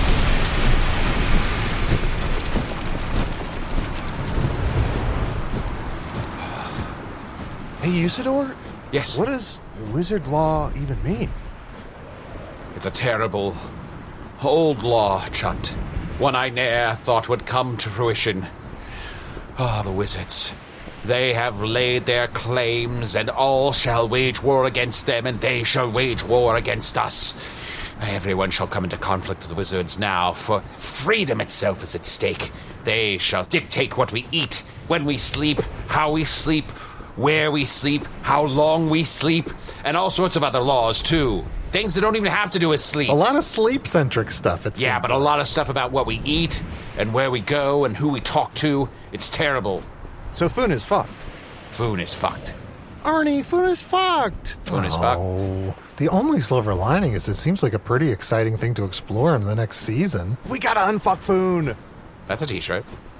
Hey, Usador? Yes. What does wizard law even mean? It's a terrible, old law, Chunt. One I ne'er thought would come to fruition. Ah, the wizards. They have laid their claims, and all shall wage war against them, and they shall wage war against us. Everyone shall come into conflict with the wizards now, for freedom itself is at stake. They shall dictate what we eat, when we sleep, how we sleep, where we sleep, how long we sleep, and all sorts of other laws, too. Things that don't even have to do with sleep. A lot of sleep-centric stuff, it Yeah, seems but a lot of stuff about what we eat, and where we go, and who we talk to. It's terrible. So Foon is fucked. Foon is fucked. Arnie, Foon is fucked. Foon is Oh. fucked. The only silver lining is it seems like a pretty exciting thing to explore in the next season. We gotta unfuck Foon. That's a t-shirt.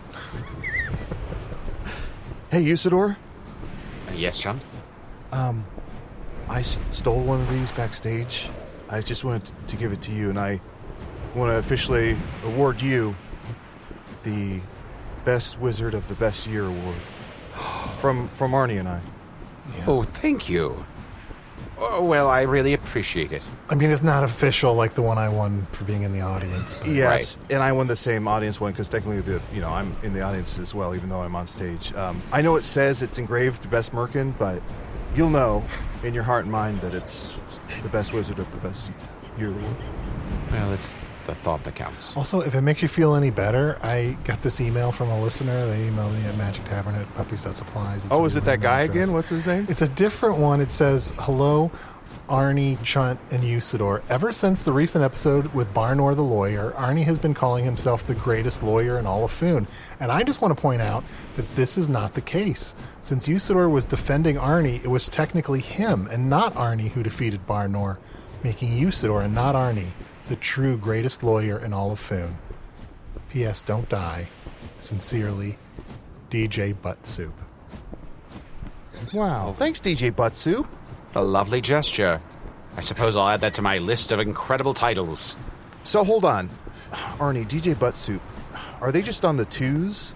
Hey, Usador. Uh, yes, John? Um, I s- stole one of these backstage. I just wanted to give it to you, and I want to officially award you the Best Wizard of the Best Year award from from Arnie and I. Oh, thank you. Oh, well, I really appreciate it. I mean, it's not official like the one I won for being in the audience. But Yes, and I won the same audience one because technically, the you know, I'm in the audience as well, even though I'm on stage. Um, I know it says it's engraved Best Merkin, but you'll know in your heart and mind that it's the Best Wizard of the Best Year award. Well, it's the thought that counts. Also, if it makes you feel any better, I got this email from a listener. They emailed me at Magic Tavern at Puppies That Supplies. It's Oh, a is it really that guy address. again? What's his name? It's a different one. It says, "Hello, Arnie, Chunt, and Usador. Ever since the recent episode with Barnor the lawyer, Arnie has been calling himself the greatest lawyer in all of Foon. And I just want to point out that this is not the case. Since Usador was defending Arnie, it was technically him and not Arnie who defeated Barnor, making Usador and not Arnie the true greatest lawyer in all of Foon. P S. Don't die. Sincerely, D J Butt Soup." Wow. Thanks, D J Butt Soup. What a lovely gesture. I suppose I'll add that to my list of incredible titles. So hold on. Arnie, D J Butt Soup, are they just on the twos?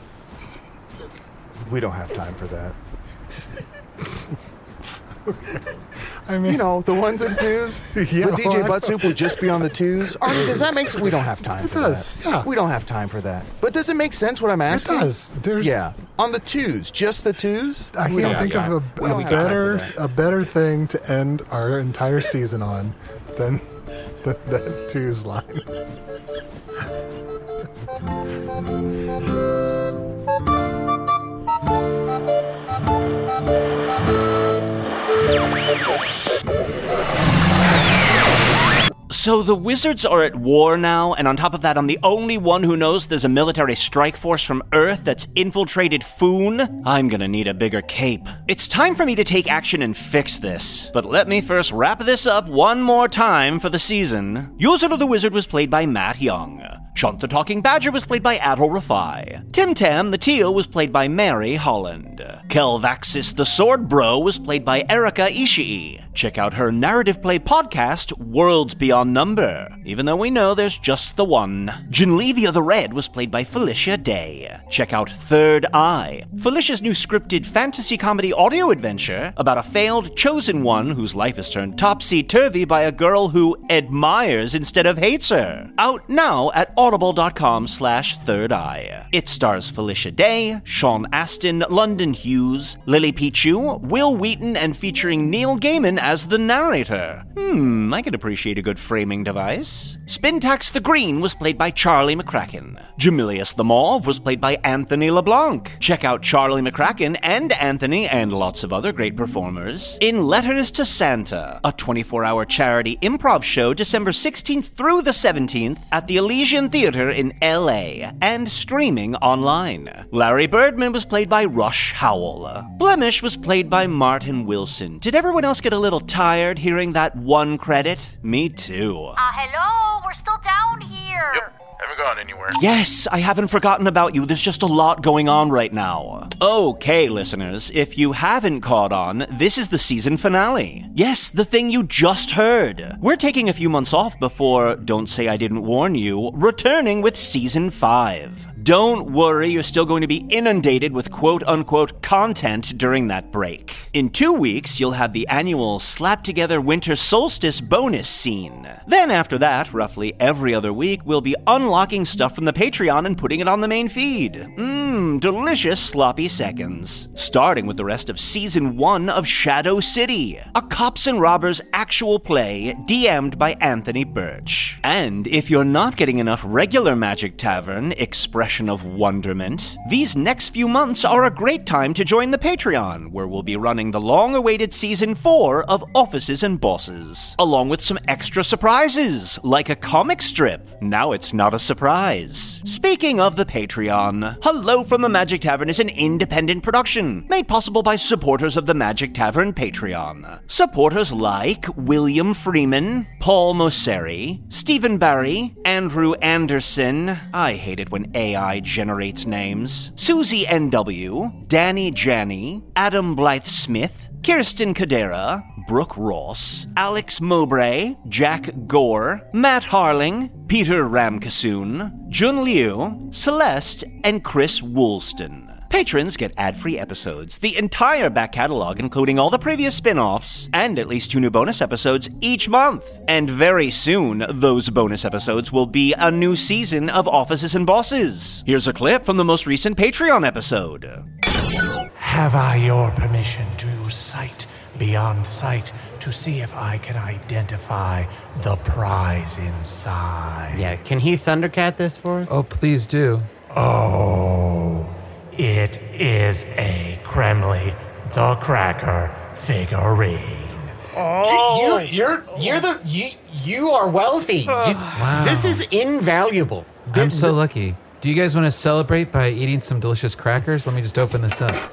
We don't have time for that. I mean, you know, the ones and twos. Yeah, the D J well, Butt Soup would just be on the twos. Arnie, does that make sense? We don't have time It for does, that. yeah. We don't have time for that. But does it make sense what I'm asking? It does. There's, yeah. On the twos, just the twos? I We can't don't think have of time. a, We don't a have time for better that. a better thing to end our entire season on than the, that twos line. So the wizards are at war now, and on top of that, I'm the only one who knows there's a military strike force from Earth that's infiltrated Foon. I'm gonna need a bigger cape. It's time for me to take action and fix this. But let me first wrap this up one more time for the season. User the Wizard was played by Matt Young. Chunt the Talking Badger was played by Adol Rafai. Tim Tam the Teal was played by Mary Holland. Kelvaxis the Sword Bro was played by Erika Ishii. Check out her narrative play podcast, Worlds Beyond Number, even though we know there's just the one. Genlevia the Red was played by Felicia Day. Check out Third Eye, Felicia's new scripted fantasy comedy audio adventure about a failed chosen one whose life is turned topsy-turvy by a girl who admires instead of hates her. Out now at audible.com slash third eye. It stars Felicia Day, Sean Astin, London Hughes, Lily Pichu, Will Wheaton, and featuring Neil Gaiman as the narrator. Hmm, I could appreciate a good framing device. Spintax the Green was played by Charlie McCracken. Jamilius the Mauve was played by Anthony LeBlanc. Check out Charlie McCracken and Anthony and lots of other great performers in Letters to Santa, a twenty-four hour charity improv show December sixteenth through the seventeenth at the Elysian Theater in L A and streaming online. Larry Birdman was played by Rush Howell. Blemish was played by Martin Wilson. Did everyone else get a little tired hearing that one credit? Me too. Uh, hello? We're still down here. Yep. Haven't gone anywhere. Yes, I haven't forgotten about you. There's just a lot going on right now. Okay, listeners, if you haven't caught on, this is the season finale. Yes, the thing you just heard. We're taking a few months off before, don't say I didn't warn you, returning with season five. Don't worry, you're still going to be inundated with quote-unquote content during that break. In two weeks, you'll have the annual slap-together winter solstice bonus scene. Then after that, roughly every other week, we'll be unlocking stuff from the Patreon and putting it on the main feed. Mmm, delicious sloppy seconds. Starting with the rest of Season one of Shadow City, a cops and robbers actual play D M'd by Anthony Birch. And if you're not getting enough regular Magic Tavern expression of wonderment, these next few months are a great time to join the Patreon, where we'll be running the long-awaited Season four of Offices and Bosses, along with some extra surprises, like a comic strip. Now it's not a surprise. Speaking of the Patreon, Hello from the Magic Tavern is an independent production, made possible by supporters of the Magic Tavern Patreon. Supporters like William Freeman, Paul Mosseri, Stephen Barry, Andrew Anderson, I hate it when A I generates names, Susie N W, Danny Janney, Adam Blythe-Smith, Kirsten Kadera, Brooke Ross, Alex Mowbray, Jack Gore, Matt Harling, Peter Ramkasoon, Jun Liu, Celeste, and Chris Woolston. Patrons get ad-free episodes, the entire back catalog including all the previous spin-offs, and at least two new bonus episodes each month. And very soon, those bonus episodes will be a new season of Offices and Bosses. Here's a clip from the most recent Patreon episode. Have I your permission to use sight beyond sight to see if I can identify the prize inside? Yeah, can he Thundercat this for us? Oh, please do. Oh, it is a Kremli the Cracker figurine. Oh, you, you're you're the you you are wealthy. You- Wow. This is invaluable. I'm so lucky. Do you guys want to celebrate by eating some delicious crackers? Let me just open this up.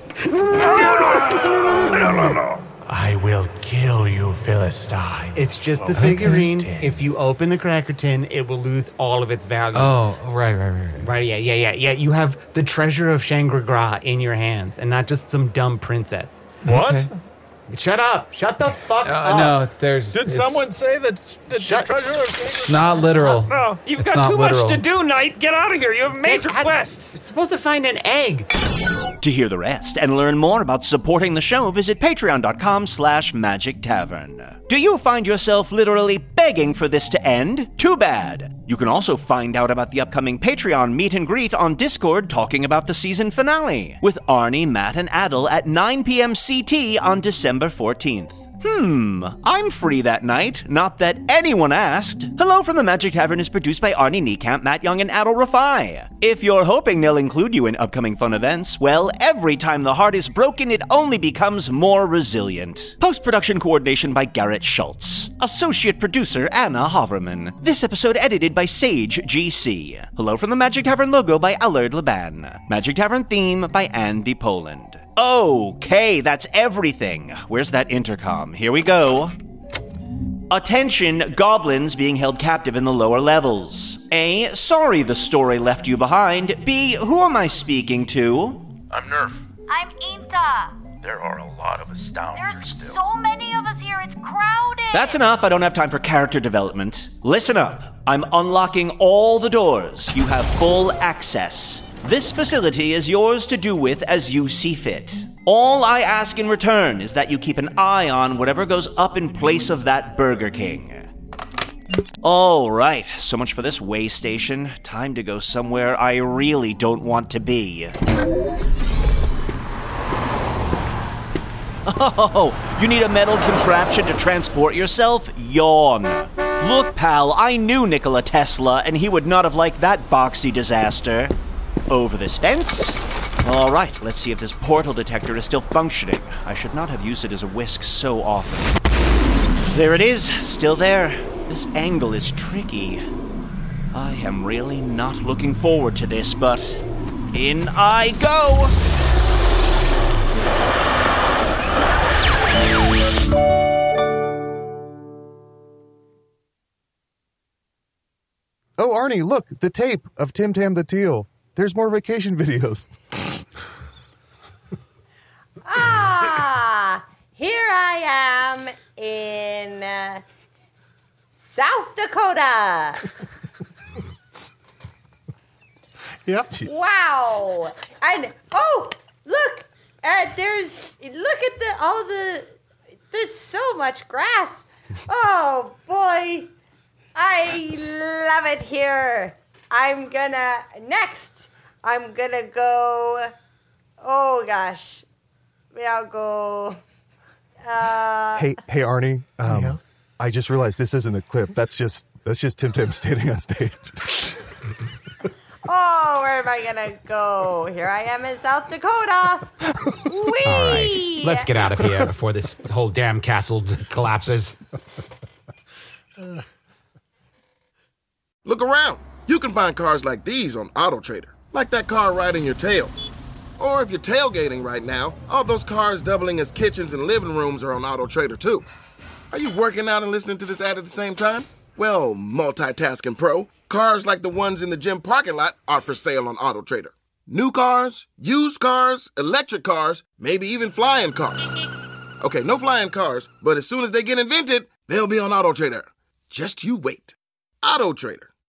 I will kill you, Philistine. It's just the Okay. figurine. If you open the cracker tin, it will lose all of its value. Oh, right, right, right. Right, yeah, yeah, yeah, yeah. You have the treasure of Shangri-La in your hands and not just some dumb princess. What? Shut up. Shut the fuck Uh, up. no, there's. Did it's- someone say that the Shut- treasure of It's not literal. No, you've It's got not too literal. much to do, Knight. Get out of here. You have major Get out- quests. It's supposed to find an egg. To hear the rest and learn more about supporting the show, visit patreon.com slash magic tavern. Do you find yourself literally begging for this to end? Too bad. You can also find out about the upcoming Patreon meet and greet on Discord talking about the season finale with Arnie, Matt, and Adel at nine p.m. C T on December fourteenth. Hmm, I'm free that night. Not that anyone asked. Hello from the Magic Tavern is produced by Arnie Niekamp, Matt Young, and Adel Rafai. If you're hoping they'll include you in upcoming fun events, well, every time the heart is broken, it only becomes more resilient. Post-production coordination by Garrett Schultz. Associate producer Anna Hoverman. This episode edited by Sage G C. Hello from the Magic Tavern logo by Allard Laban. Magic Tavern theme by Andy Poland. Okay, that's everything. Where's that intercom? Here we go. Attention, goblins being held captive in the lower levels. A, sorry the story left you behind. B, who am I speaking to? I'm Nerf. I'm Inta. There are a lot of astounders There's still. so many of us here, it's crowded. That's enough, I don't have time for character development. Listen up, I'm unlocking all the doors. You have full access. This facility is yours to do with as you see fit. All I ask in return is that you keep an eye on whatever goes up in place of that Burger King. All right, so much for this way station. Time to go somewhere I really don't want to be. Oh, you need a metal contraption to transport yourself? Yawn. Look, pal, I knew Nikola Tesla, and he would not have liked that boxy disaster. Over this fence? All right, let's see if this portal detector is still functioning. I should not have used it as a whisk so often. There it is, still there. This angle is tricky. I am really not looking forward to this, but in I go! Oh, Arnie, look, the tape of Tim Tam the Teal. There's more vacation videos. Ah, here I am in uh, South Dakota. Yep. Wow. And oh, look. Uh, there's look at the all the there's so much grass. Oh boy. I love it here. I'm gonna next. I'm gonna go. Oh gosh. I'll go. Uh, Hey, hey, Arnie. Um, I just realized this isn't a clip. That's just that's just Tim Tam standing on stage. Oh, where am I gonna go? Here I am in South Dakota. Whee! All right, let's get out of here before this whole damn castle d- collapses. Look around. You can find cars like these on AutoTrader, like that car riding your tail. Or if you're tailgating right now, all those cars doubling as kitchens and living rooms are on AutoTrader too. Are you working out and listening to this ad at the same time? Well, multitasking pro, cars like the ones in the gym parking lot are for sale on AutoTrader. New cars, used cars, electric cars, maybe even flying cars. Okay, no flying cars, but as soon as they get invented, they'll be on AutoTrader. Just you wait. AutoTrader.